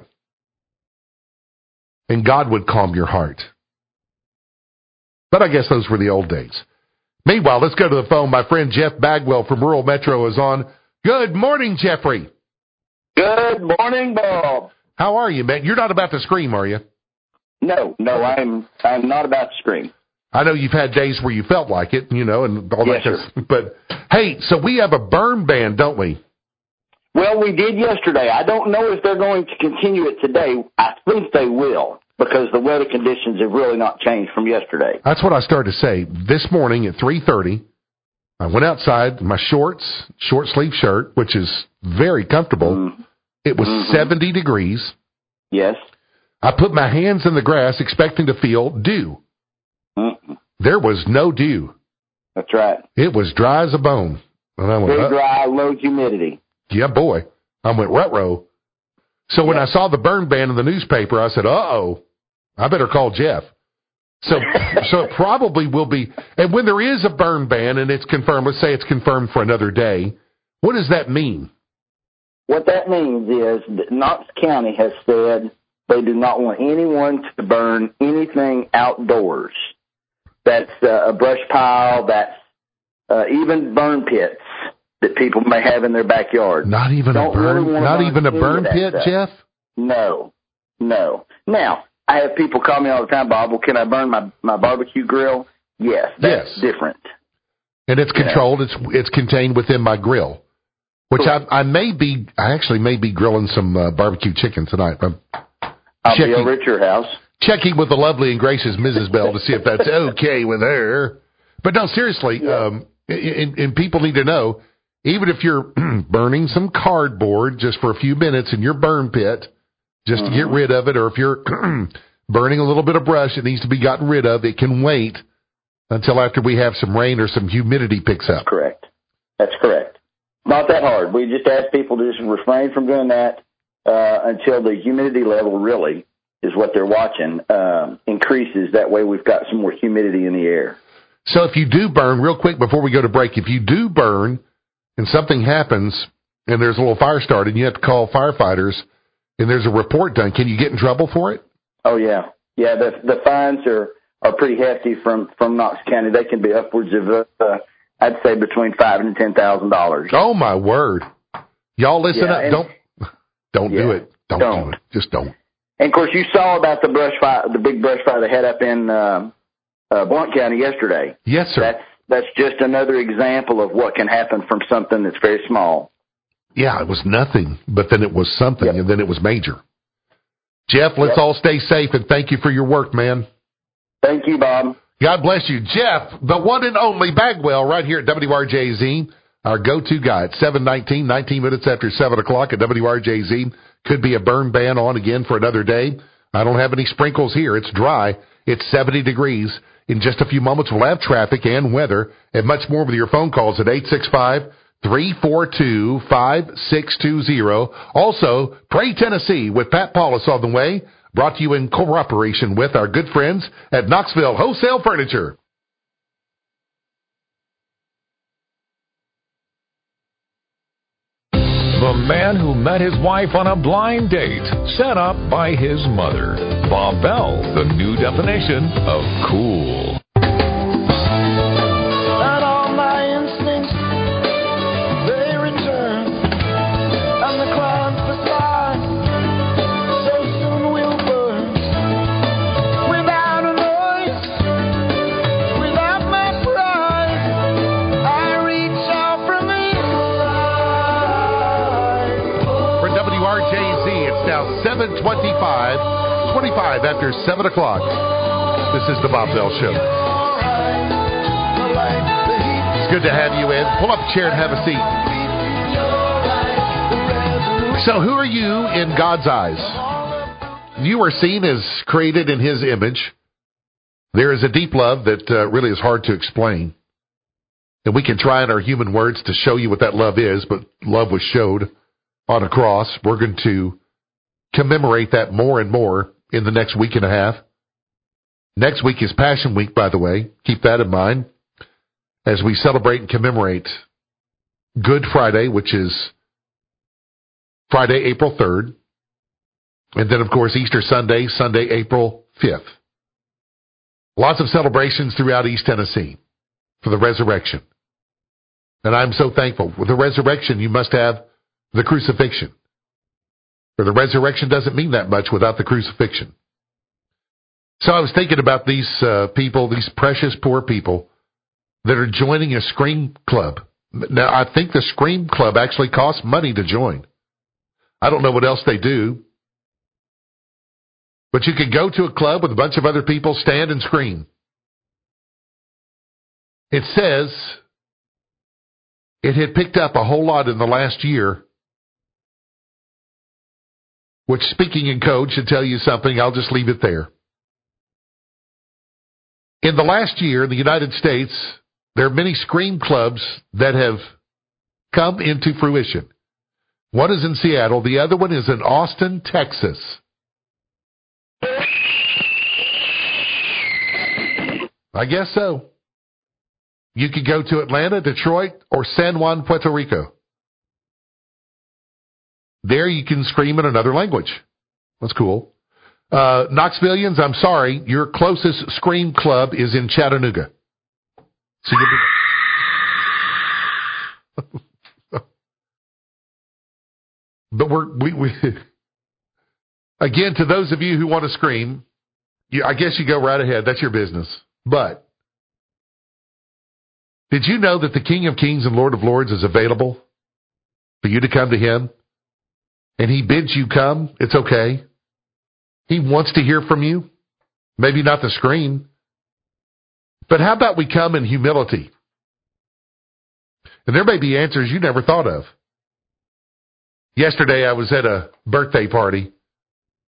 And God would calm your heart. But I guess those were the old days. Meanwhile, let's go to the phone. My friend Jeff Bagwell from Rural Metro is on. Good morning, Jeffrey. Good morning, Bob. How are you, man? You're not about to scream, are you? No, I'm not about to scream. I know you've had days where you felt like it, and all Yes, that stuff. But, hey, so we have a burn ban, don't we? Well, we did yesterday. I don't know if they're going to continue it today. I think they will, because the weather conditions have really not changed from yesterday. That's what I started to say. This morning at 3:30, I went outside in my shorts, short sleeve shirt, which is very comfortable. Mm-hmm. It was 70 degrees. Yes. I put my hands in the grass expecting to feel dew. Mm-hmm. There was no dew. That's right. It was dry as a bone. And I went, very dry, low humidity. Yeah, boy. I went, ruh-roh. So when I saw the burn ban in the newspaper, I said, uh-oh, I better call Jeff. So it probably will be. And when there is a burn ban and it's confirmed, let's say it's confirmed for another day, what does that mean? What that means is that Knox County has said they do not want anyone to burn anything outdoors. That's a brush pile, that's even burn pits that people may have in their backyard. Not even a burn pit, Jeff? No. Now, I have people call me all the time, Bob, well, can I burn my barbecue grill? Yes, that's different. And it's controlled. It's contained within my grill, which I actually may be grilling some barbecue chicken tonight. I'll be over at your house. Checking with the lovely and gracious Mrs. Bell to see if that's okay with her. But no, seriously, and people need to know, even if you're burning some cardboard just for a few minutes in your burn pit, just to get rid of it, or if you're burning a little bit of brush that needs to be gotten rid of, it can wait until after we have some rain or some humidity picks up. That's correct. Not that hard. We just ask people to just refrain from doing that until the humidity level really is what they're watching increases. That way we've got some more humidity in the air. So if you do burn, real quick before we go to break, if you do burn and something happens and there's a little fire started and you have to call firefighters and there's a report done, can you get in trouble for it? Oh, yeah. Yeah, the fines are pretty hefty from Knox County. They can be upwards of, I'd say, between $5,000 and $10,000. Oh, my word. Y'all listen up. Don't do it. Don't do it. Just don't. And, of course, you saw about the brush fire, the big brush fire they had up in Blount County yesterday. Yes, sir. That's just another example of what can happen from something that's very small. Yeah, it was nothing, but then it was something, and then it was major. Jeff, let's all stay safe, and thank you for your work, man. Thank you, Bob. God bless you. Jeff, the one and only Bagwell, right here at WRJZ, our go-to guy at 7:19, 19 minutes after 7 o'clock at WRJZ. Could be a burn ban on again for another day. I don't have any sprinkles here. It's dry. It's 70 degrees. In just a few moments, we'll have traffic and weather and much more with your phone calls at 865-342-5620. Also, Pray Tennessee with Pat Paulus on the way, brought to you in cooperation with our good friends at Knoxville Wholesale Furniture. The man who met his wife on a blind date, set up by his mother. Bob Bell, the new definition of cool. And all my instincts, they return. And the clouds that fly, so soon will burn. Without a noise, without my pride, I reach out from inside. For WRJZ, it's now 7:25 after 7 o'clock. This is the Bob Bell Show. It's good to have you in. Pull up a chair and have a seat. So who are you in God's eyes? You are seen as created in His image. There is a deep love that really is hard to explain. And we can try in our human words to show you what that love is, but love was showed on a cross. We're going to commemorate that more and more in the next week and a half. Next week is Passion Week, by the way. Keep that in mind as we celebrate and commemorate Good Friday, which is Friday, April 3rd. And then, of course, Easter Sunday, Sunday, April 5th. Lots of celebrations throughout East Tennessee for the resurrection. And I'm so thankful. With the resurrection, you must have the crucifixion. For the resurrection doesn't mean that much without the crucifixion. So I was thinking about these people, these precious poor people that are joining a Scream Club. Now, I think the Scream Club actually costs money to join. I don't know what else they do. But you could go to a club with a bunch of other people, stand and scream. It says it had picked up a whole lot in the last year, which, speaking in code, should tell you something. I'll just leave it there. In the last year in the United States, there are many Scream Clubs that have come into fruition. One is in Seattle. The other one is in Austin, Texas. I guess so. You could go to Atlanta, Detroit, or San Juan, Puerto Rico. There you can scream in another language. That's cool. Knoxvillians, I'm sorry, your closest Scream Club is in Chattanooga. So but we again, to those of you who want to scream, I guess you go right ahead. That's your business. But did you know that the King of Kings and Lord of Lords is available for you to come to Him? And He bids you come. It's okay. He wants to hear from you. Maybe not the scream. But how about we come in humility? And there may be answers you never thought of. Yesterday I was at a birthday party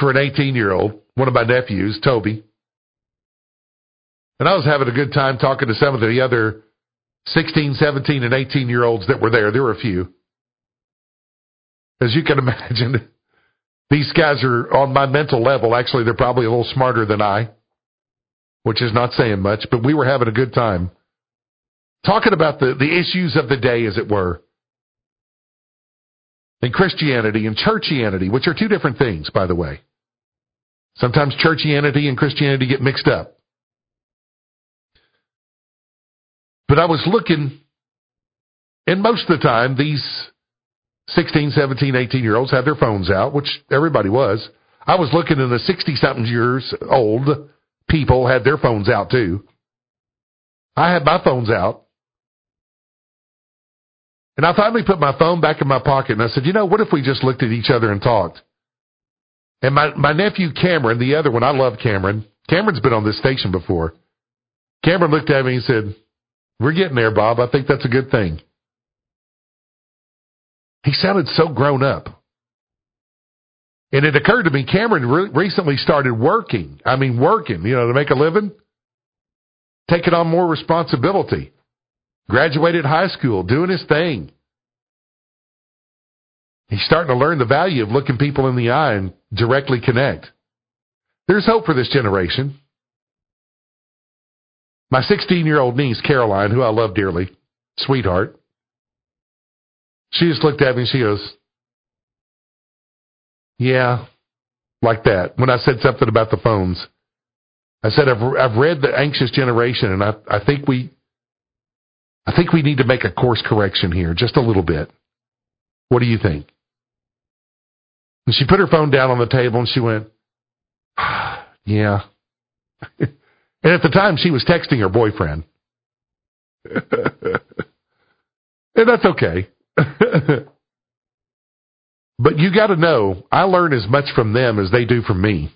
for an 18-year-old, one of my nephews, Toby. And I was having a good time talking to some of the other 16, 17, and 18-year-olds that were there. There were a few. As you can imagine, these guys are on my mental level. Actually, they're probably a little smarter than I, which is not saying much, but we were having a good time talking about the issues of the day, as it were, and Christianity and churchianity, which are two different things, by the way. Sometimes churchianity and Christianity get mixed up. But I was looking, and most of the time, these 16, 17, 18-year-olds had their phones out, which everybody was. I was looking, and the 60-something years old people had their phones out, too. I had my phones out. And I finally put my phone back in my pocket, and I said, what if we just looked at each other and talked? And my nephew Cameron, the other one, I love Cameron. Cameron's been on this station before. Cameron looked at me and said, "We're getting there, Bob. I think that's a good thing." He sounded so grown up. And it occurred to me, Cameron recently started working. Working, to make a living. Taking on more responsibility. Graduated high school, doing his thing. He's starting to learn the value of looking people in the eye and directly connect. There's hope for this generation. My 16-year-old niece, Caroline, who I love dearly, sweetheart, she just looked at me and she goes, "Yeah," like that. When I said something about the phones, I said, I've read The Anxious Generation, and I think we need to make a course correction here, just a little bit. What do you think? And she put her phone down on the table and she went, "Yeah." And at the time, she was texting her boyfriend. And that's okay. But you got to know, I learn as much from them as they do from me.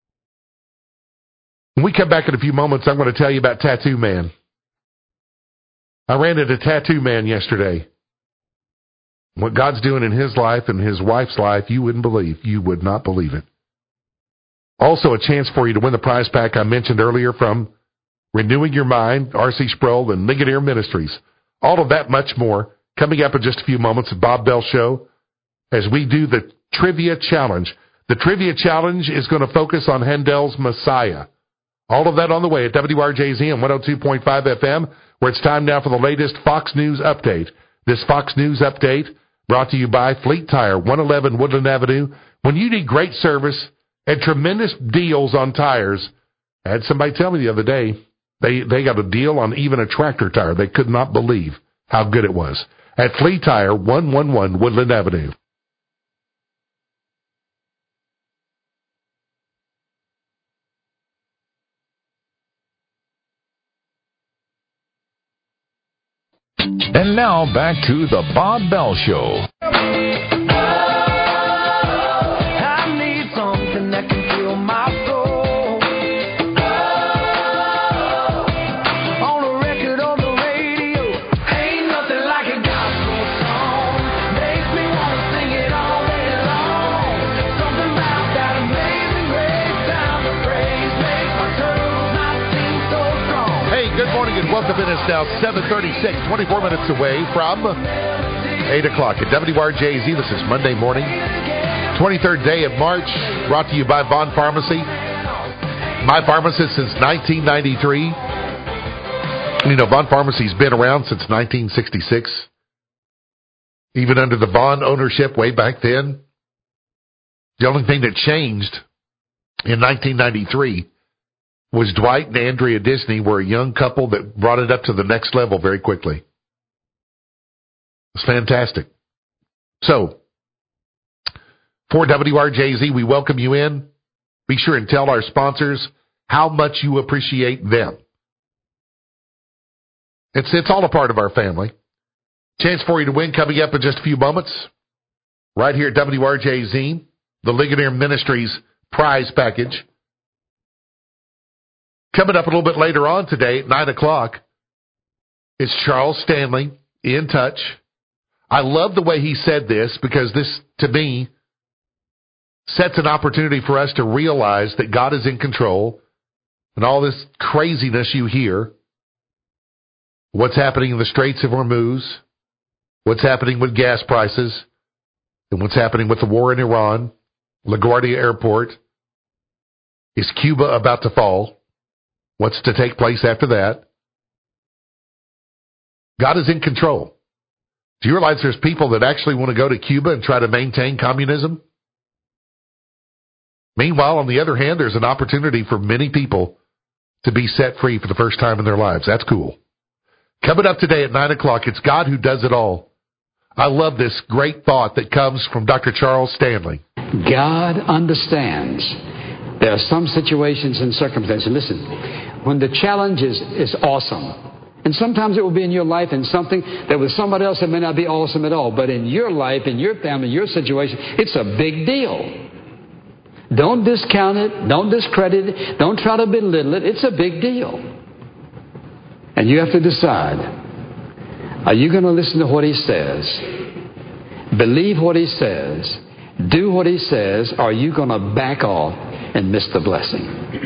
When we come back in a few moments, I'm going to tell you about Tattoo Man. I ran into Tattoo Man yesterday. What God's doing in his life and his wife's life, you wouldn't believe. You would not believe it. Also, a chance for you to win the prize pack I mentioned earlier from Renewing Your Mind, R.C. Sproul, and Ligonier Ministries. All of that, much more, coming up in just a few moments at Bob Bell Show as we do the Trivia Challenge. The Trivia Challenge is going to focus on Handel's Messiah. All of that on the way at WRJZ on 102.5 FM, where it's time now for the latest Fox News update. This Fox News update brought to you by Fleet Tire, 111 Woodland Avenue. When you need great service and tremendous deals on tires, I had somebody tell me the other day, they got a deal on even a tractor tire. They could not believe how good it was. At Fleet Tire, 111 Woodland Avenue. And now back to the Bob Bell Show. I need something that can fill my soul. On a record, on the radio, ain't nothing like a gospel song. Makes me want to sing it all day long. Something about that amazing grace sound of praise makes my troubles not seem so strong. Hey, good morning and welcome in. It's now 7:36, 24 minutes away from 8 o'clock at WRJZ. This is Monday morning, 23rd day of March, brought to you by Vaughn Pharmacy. My pharmacist since 1993. Vaughn Pharmacy's been around since 1966. Even under the Vaughn ownership way back then. The only thing that changed in 1993 was Dwight and Andrea Disney were a young couple that brought it up to the next level very quickly. It's fantastic. So, for WRJZ, we welcome you in. Be sure and tell our sponsors how much you appreciate them. It's all a part of our family. Chance for you to win coming up in just a few moments. Right here at WRJZ, the Ligonier Ministries prize package. Coming up a little bit later on today at 9 o'clock is Charles Stanley, In Touch. I love the way he said this because this, to me, sets an opportunity for us to realize that God is in control and all this craziness you hear. What's happening in the Straits of Hormuz, what's happening with gas prices, and what's happening with the war in Iran, LaGuardia Airport. Is Cuba about to fall? What's to take place after that? God is in control. Do you realize there's people that actually want to go to Cuba and try to maintain communism? Meanwhile, on the other hand, there's an opportunity for many people to be set free for the first time in their lives. That's cool. Coming up today at 9 o'clock, it's God who does it all. I love this great thought that comes from Dr. Charles Stanley. God understands. There are some situations and circumstances. Listen, when the challenge is awesome, and sometimes it will be in your life and something that with somebody else it may not be awesome at all, but in your life, in your family, your situation, it's a big deal. Don't discount it. Don't discredit it. Don't try to belittle it. It's a big deal. And you have to decide, are you going to listen to what he says, believe what he says, do what he says, or are you going to back off and miss the blessing?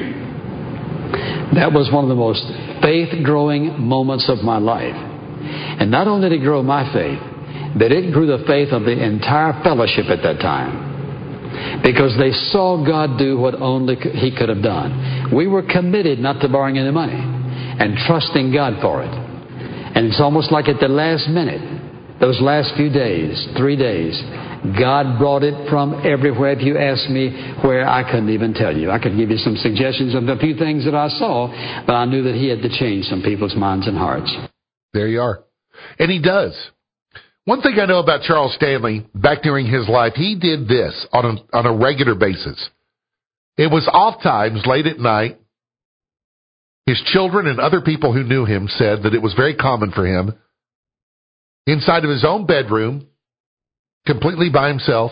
That was one of the most faith-growing moments of my life. And not only did it grow my faith, but it grew the faith of the entire fellowship at that time. Because they saw God do what only he could have done. We were committed not to borrowing any money and trusting God for it. And it's almost like at the last minute, those last few days, 3 days, God brought it from everywhere. If you ask me where, I couldn't even tell you. I could give you some suggestions of a few things that I saw, but I knew that he had to change some people's minds and hearts. There you are. And he does. One thing I know about Charles Stanley, back during his life, he did this on a regular basis. It was off times, late at night. His children and other people who knew him said that it was very common for him, inside of his own bedroom, completely by himself,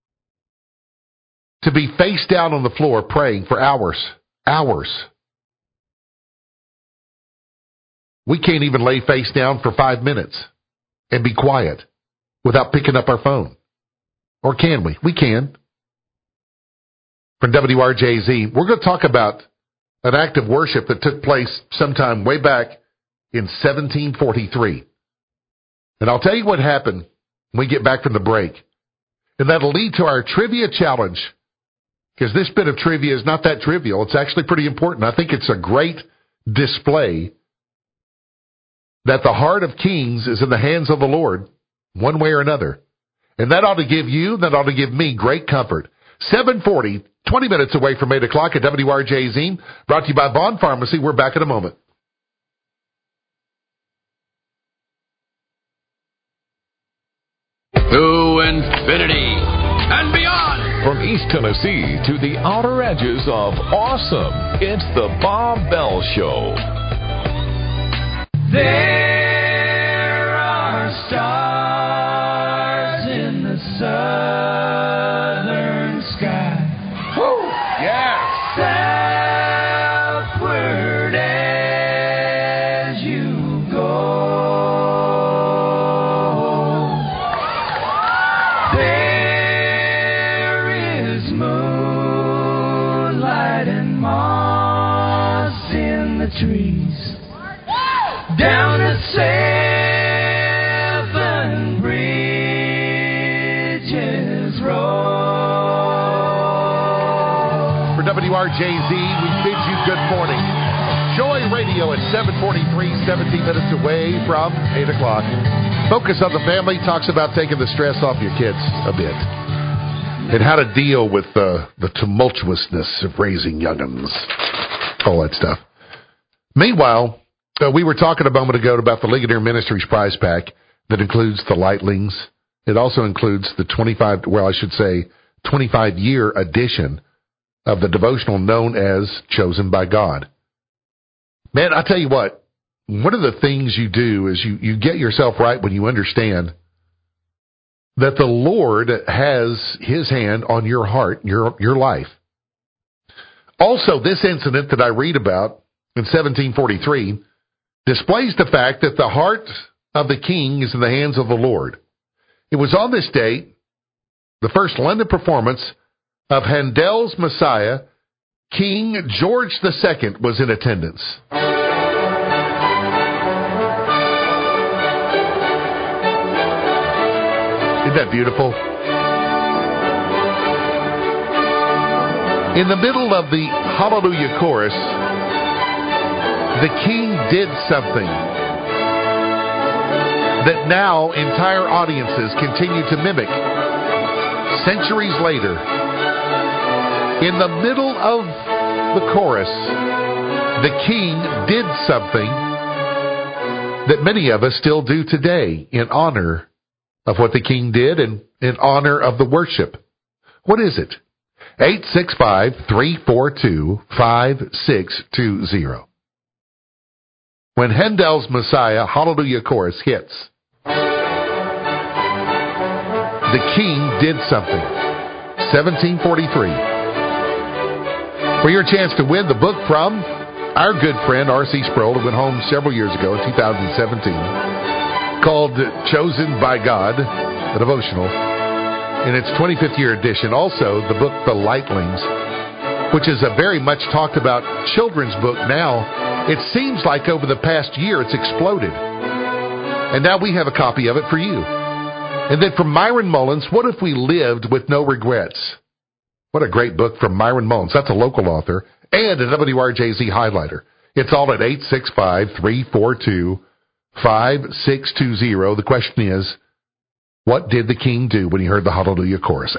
to be face down on the floor praying for hours. Hours. We can't even lay face down for 5 minutes and be quiet without picking up our phone. Or can we? We can. From WRJZ, we're going to talk about an act of worship that took place sometime way back in 1743. And I'll tell you what happened when we get back from the break. And that'll lead to our trivia challenge. Because this bit of trivia is not that trivial. It's actually pretty important. I think it's a great display that the heart of kings is in the hands of the Lord, one way or another. And that ought to give you, that ought to give me great comfort. 7:40, 20 minutes away from 8 o'clock at WRJZ, brought to you by Bond Pharmacy. We're back in a moment. To infinity and beyond. From East Tennessee to the outer edges of awesome, it's the Bob Bell Show. There are stars in the southern sky. Yes. Southward as you go. There is moonlight and moss in the trees. Down at Seven Bridges Road. For WRJZ, we bid you good morning. Joy Radio at 7:43, 17 minutes away from 8 o'clock. Focus on the Family talks about taking the stress off your kids a bit. And how to deal with the tumultuousness of raising young'uns. All that stuff. Meanwhile, we were talking a moment ago about the Ligonier Ministries prize pack that includes the Lightlings. It also includes the 25-year edition of the devotional known as Chosen by God. Man, I tell you what, one of the things you do is you get yourself right when you understand that the Lord has his hand on your heart, your life. Also, this incident that I read about in 1743 displays the fact that the heart of the king is in the hands of the Lord. It was on this date, the first London performance of Handel's Messiah, King George II was in attendance. Isn't that beautiful? In the middle of the Hallelujah chorus, the king did something that now entire audiences continue to mimic. Centuries later, in the middle of the chorus, the king did something that many of us still do today in honor of what the king did and in honor of the worship. What is it? 865-342-5620. When Handel's Messiah, Hallelujah chorus hits, the king did something. 1743. For your chance to win the book from our good friend R.C. Sproul, who went home several years ago in 2017, called Chosen by God, a devotional, in its 25th year edition. Also, the book The Lightlings, which is a very much talked about children's book now. It seems like over the past year it's exploded. And now we have a copy of it for you. And then from Myron Mullins, What If We Lived with No Regrets? What a great book from Myron Mullins. That's a local author and a WRJZ highlighter. It's all at 865-342-5620. The question is, what did the king do when he heard the Hallelujah chorus?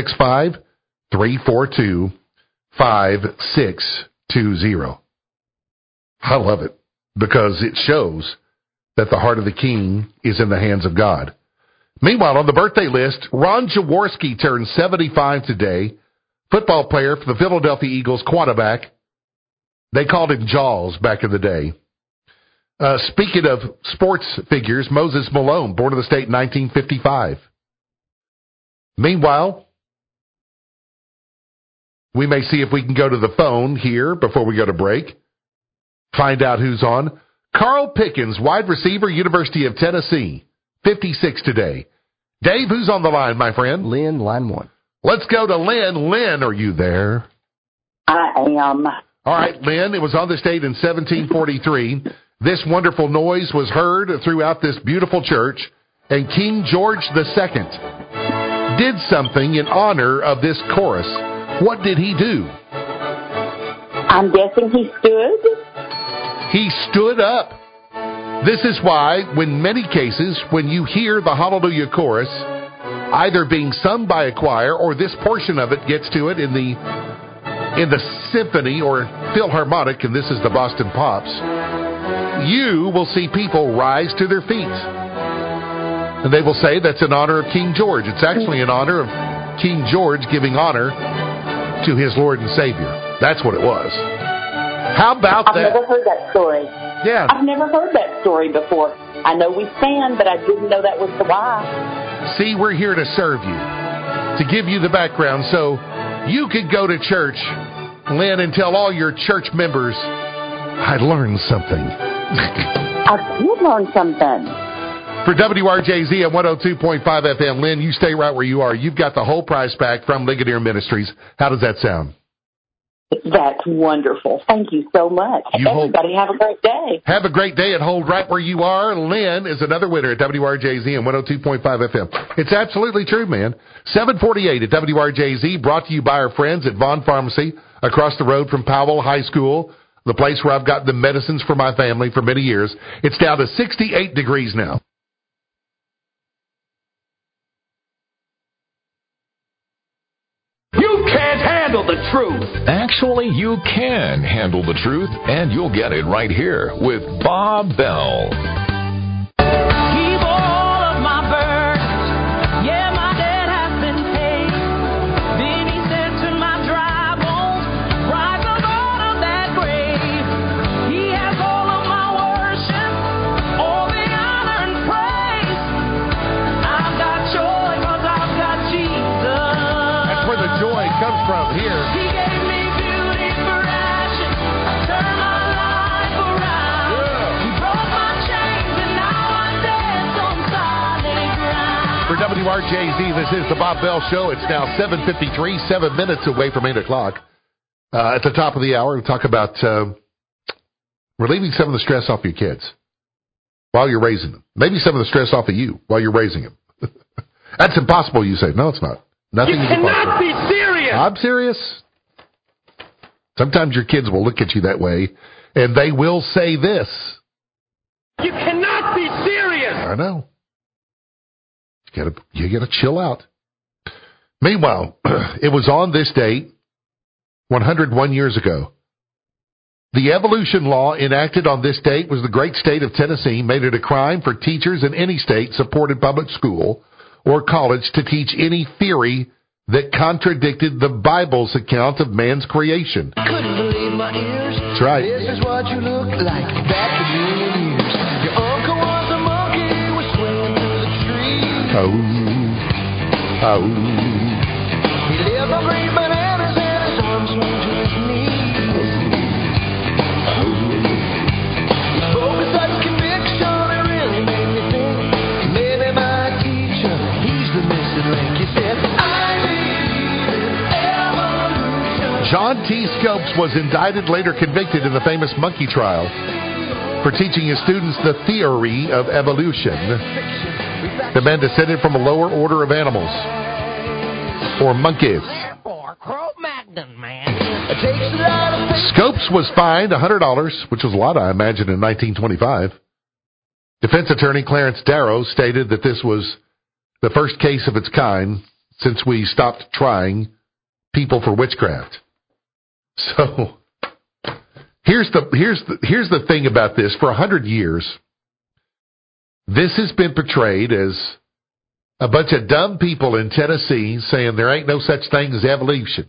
865-342-5620. I love it because it shows that the heart of the king is in the hands of God. Meanwhile, on the birthday list, Ron Jaworski turned 75 today. Football player for the Philadelphia Eagles, quarterback. They called him Jaws back in the day. Speaking of sports figures, Moses Malone, born in the state in 1955. Meanwhile, we may see if we can go to the phone here before we go to break. Find out who's on. Carl Pickens, wide receiver, University of Tennessee, 56 today. Dave, who's on the line, my friend? Lynn, line 1. Let's go to Lynn. Lynn, are you there? I am. All right, Lynn, it was on this date in 1743. This wonderful noise was heard throughout this beautiful church, and King George II did something in honor of this chorus. What did he do? I'm guessing he stood. He stood up. This is why, in many cases, when you hear the Hallelujah chorus, either being sung by a choir or this portion of it gets to it in the symphony or philharmonic, and this is the Boston Pops, you will see people rise to their feet. And they will say that's in honor of King George. It's actually in honor of King George giving honor to his Lord and Savior. That's what it was. How about that? I've never heard that story. Yeah. I've never heard that story before. I know we stand, but I didn't know that was the why. See, we're here to serve you, to give you the background so you could go to church, Lynn, and tell all your church members, I learned something. I did learn something. For WRJZ at 102.5 FM, Lynn, you stay right where you are. You've got the whole prize pack from Ligonier Ministries. How does that sound? That's wonderful. Thank you so much. Everybody have a great day. Have a great day and hold right where you are. Lynn is another winner at WRJZ and 102.5 FM. It's absolutely true, man. 748 at WRJZ, brought to you by our friends at Vaughn Pharmacy across the road from Powell High School, the place where I've got the medicines for my family for many years. It's down to 68 degrees now. You can't handle the truth. Actually, you can handle the truth, and you'll get it right here with Bob Bell. Keep all of my burdens. Yeah, my debt has been paid. Then he said to my dry bones, rise up out of that grave. He has all of my worship, all the honor and praise. I've got joy 'cause I've got Jesus. That's where the joy comes from here. He gave me beauty for ashes, turned my life around. He broke my chains and now I dance on solid ground. For WRJZ, this is the Bob Bell Show. It's now 7:53, 7 minutes away from 8 o'clock. At the top of the hour, we'll talk about relieving some of the stress off your kids while you're raising them. Maybe some of the stress off of you while you're raising them. That's impossible, you say. No, it's not. Nothing is impossible. You cannot be serious! I'm serious. Sometimes your kids will look at you that way, and they will say this. You cannot be serious! I know. You gotta chill out. Meanwhile, it was on this date, 101 years ago. The evolution law enacted on this date was the great state of Tennessee made it a crime for teachers in any state-supported public school or college to teach any theory that contradicted the Bible's account of man's creation. Couldn't believe my ears. That's right. This is what you look like back a million years. Your uncle was a monkey, was swinging through the trees. Oh. He lived on green bananas and his arms swung to his knees. He spoke with such conviction, it really made me think. Maybe my teacher, he's the missing link. He said, I believe in evolution. John T. Scopes was indicted, later convicted in the famous monkey trial for teaching his students the theory of evolution. The man descended from a lower order of animals, or monkeys. Scopes was fined $100, which was a lot, I imagine, in 1925. Defense attorney Clarence Darrow stated that this was the first case of its kind since we stopped trying people for witchcraft. So here's the thing about this. For 100 years, this has been portrayed as a bunch of dumb people in Tennessee saying there ain't no such thing as evolution.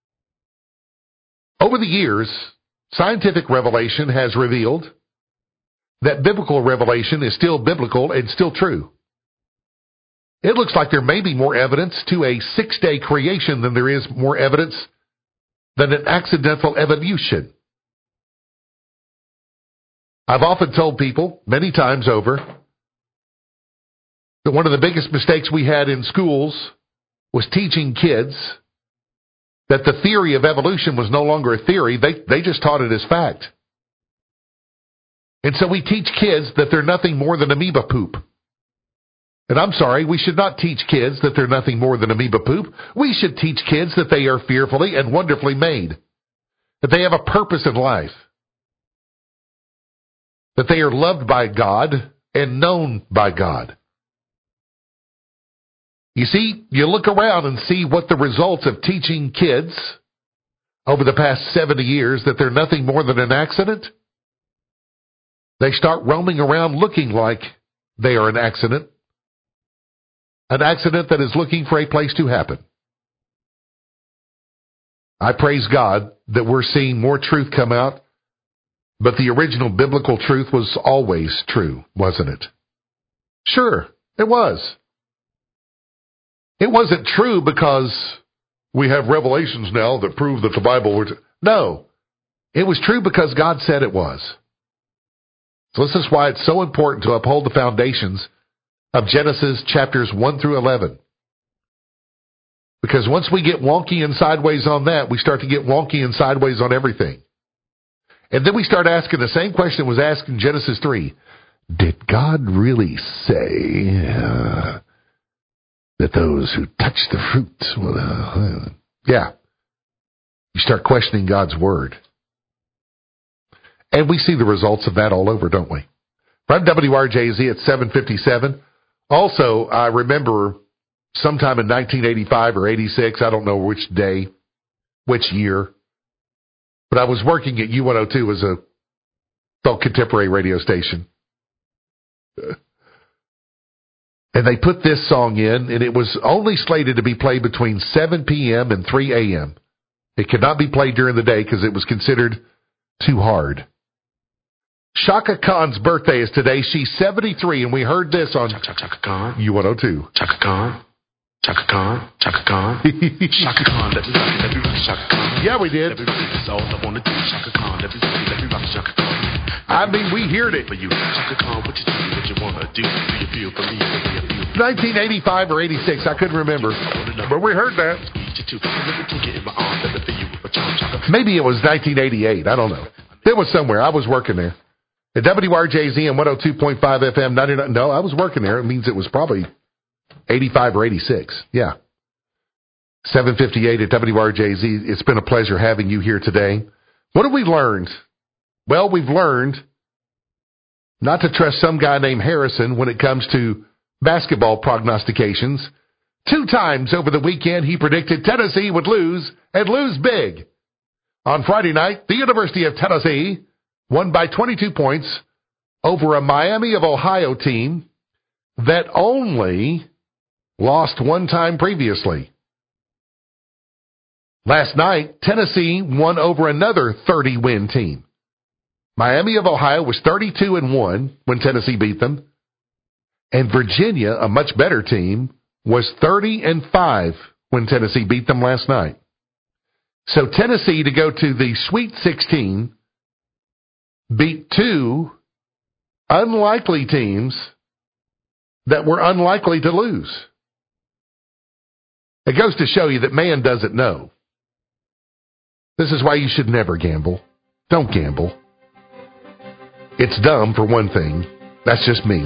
Over the years, scientific revelation has revealed that biblical revelation is still biblical and still true. It looks like there may be more evidence to a 6-day creation than there is more evidence than an accidental evolution. I've often told people, many times over, that one of the biggest mistakes we had in schools was teaching kids that the theory of evolution was no longer a theory. They just taught it as fact. And so we teach kids that they're nothing more than amoeba poop. And I'm sorry, we should not teach kids that they're nothing more than amoeba poop. We should teach kids that they are fearfully and wonderfully made, that they have a purpose in life, that they are loved by God and known by God. You see, you look around and see what the results of teaching kids over the past 70 years that they're nothing more than an accident. They start roaming around looking like they are an accident that is looking for a place to happen. I praise God that we're seeing more truth come out, but the original biblical truth was always true, wasn't it? Sure, it was. It wasn't true because we have revelations now that prove that the Bible was... No, it was true because God said it was. So this is why it's so important to uphold the foundations of Genesis chapters 1 through 11. Because once we get wonky and sideways on that, we start to get wonky and sideways on everything. And then we start asking the same question that was asked in Genesis 3. Did God really say that those who touch the fruit will... Yeah. You start questioning God's word. And we see the results of that all over, don't we? From WRJZ at 7:57. Also, I remember sometime in 1985 or 86, I don't know which day, which year, but I was working at U102 as a adult contemporary radio station. And they put this song in, and it was only slated to be played between 7 p.m. and 3 a.m. It could not be played during the day because it was considered too hard. Chaka Khan's birthday is today. She's 73, and we heard this on Chaka Khan. U102. Chaka Khan. Chaka Khan. Chaka Khan. Chaka Khan. Let me rock Chaka Khan. Yeah, we did. Let me rock. That's all I want to do. Chaka Khan. Let me rock Chaka Khan. I mean, we heard it. For you, Chaka Khan, what you do, what you wanna do? Do you feel for me the way I feel? 1985 or 86, I couldn't remember. But we heard that. Maybe it was 1988. I don't know. It was somewhere. I was working there. At WRJZ and 102.5 FM, 99. No, I was working there. It means it was probably 85 or 86. Yeah. 7:58 at WRJZ. It's been a pleasure having you here today. What have we learned? Well, we've learned not to trust some guy named Harrison when it comes to basketball prognostications. 2 times over the weekend, he predicted Tennessee would lose and lose big. On Friday night, the University of Tennessee won by 22 points over a Miami of Ohio team that only lost 1 time previously. Last night, Tennessee won over another 30-win team. Miami of Ohio was 32-1 when Tennessee beat them. And Virginia, a much better team, was 30-5 when Tennessee beat them last night. So Tennessee, to go to the Sweet 16, beat 2 unlikely teams that were unlikely to lose. It goes to show you that man doesn't know. This is why you should never gamble. Don't gamble. It's dumb, for one thing. That's just me.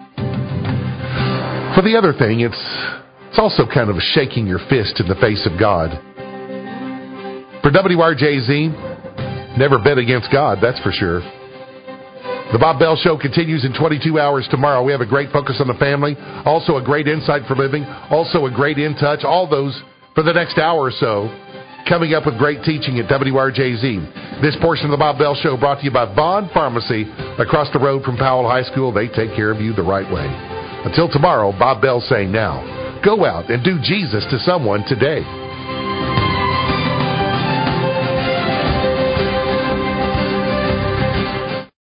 For the other thing, it's also kind of shaking your fist in the face of God. For WRJZ, never bet against God, that's for sure. The Bob Bell Show continues in 22 hours tomorrow. We have a great focus on the family, also a great insight for living, also a great In Touch, all those for the next hour or so, coming up with great teaching at WRJZ. This portion of the Bob Bell Show brought to you by Vaughn Pharmacy across the road from Powell High School. They take care of you the right way. Until tomorrow, Bob Bell saying now, go out and do Jesus to someone today.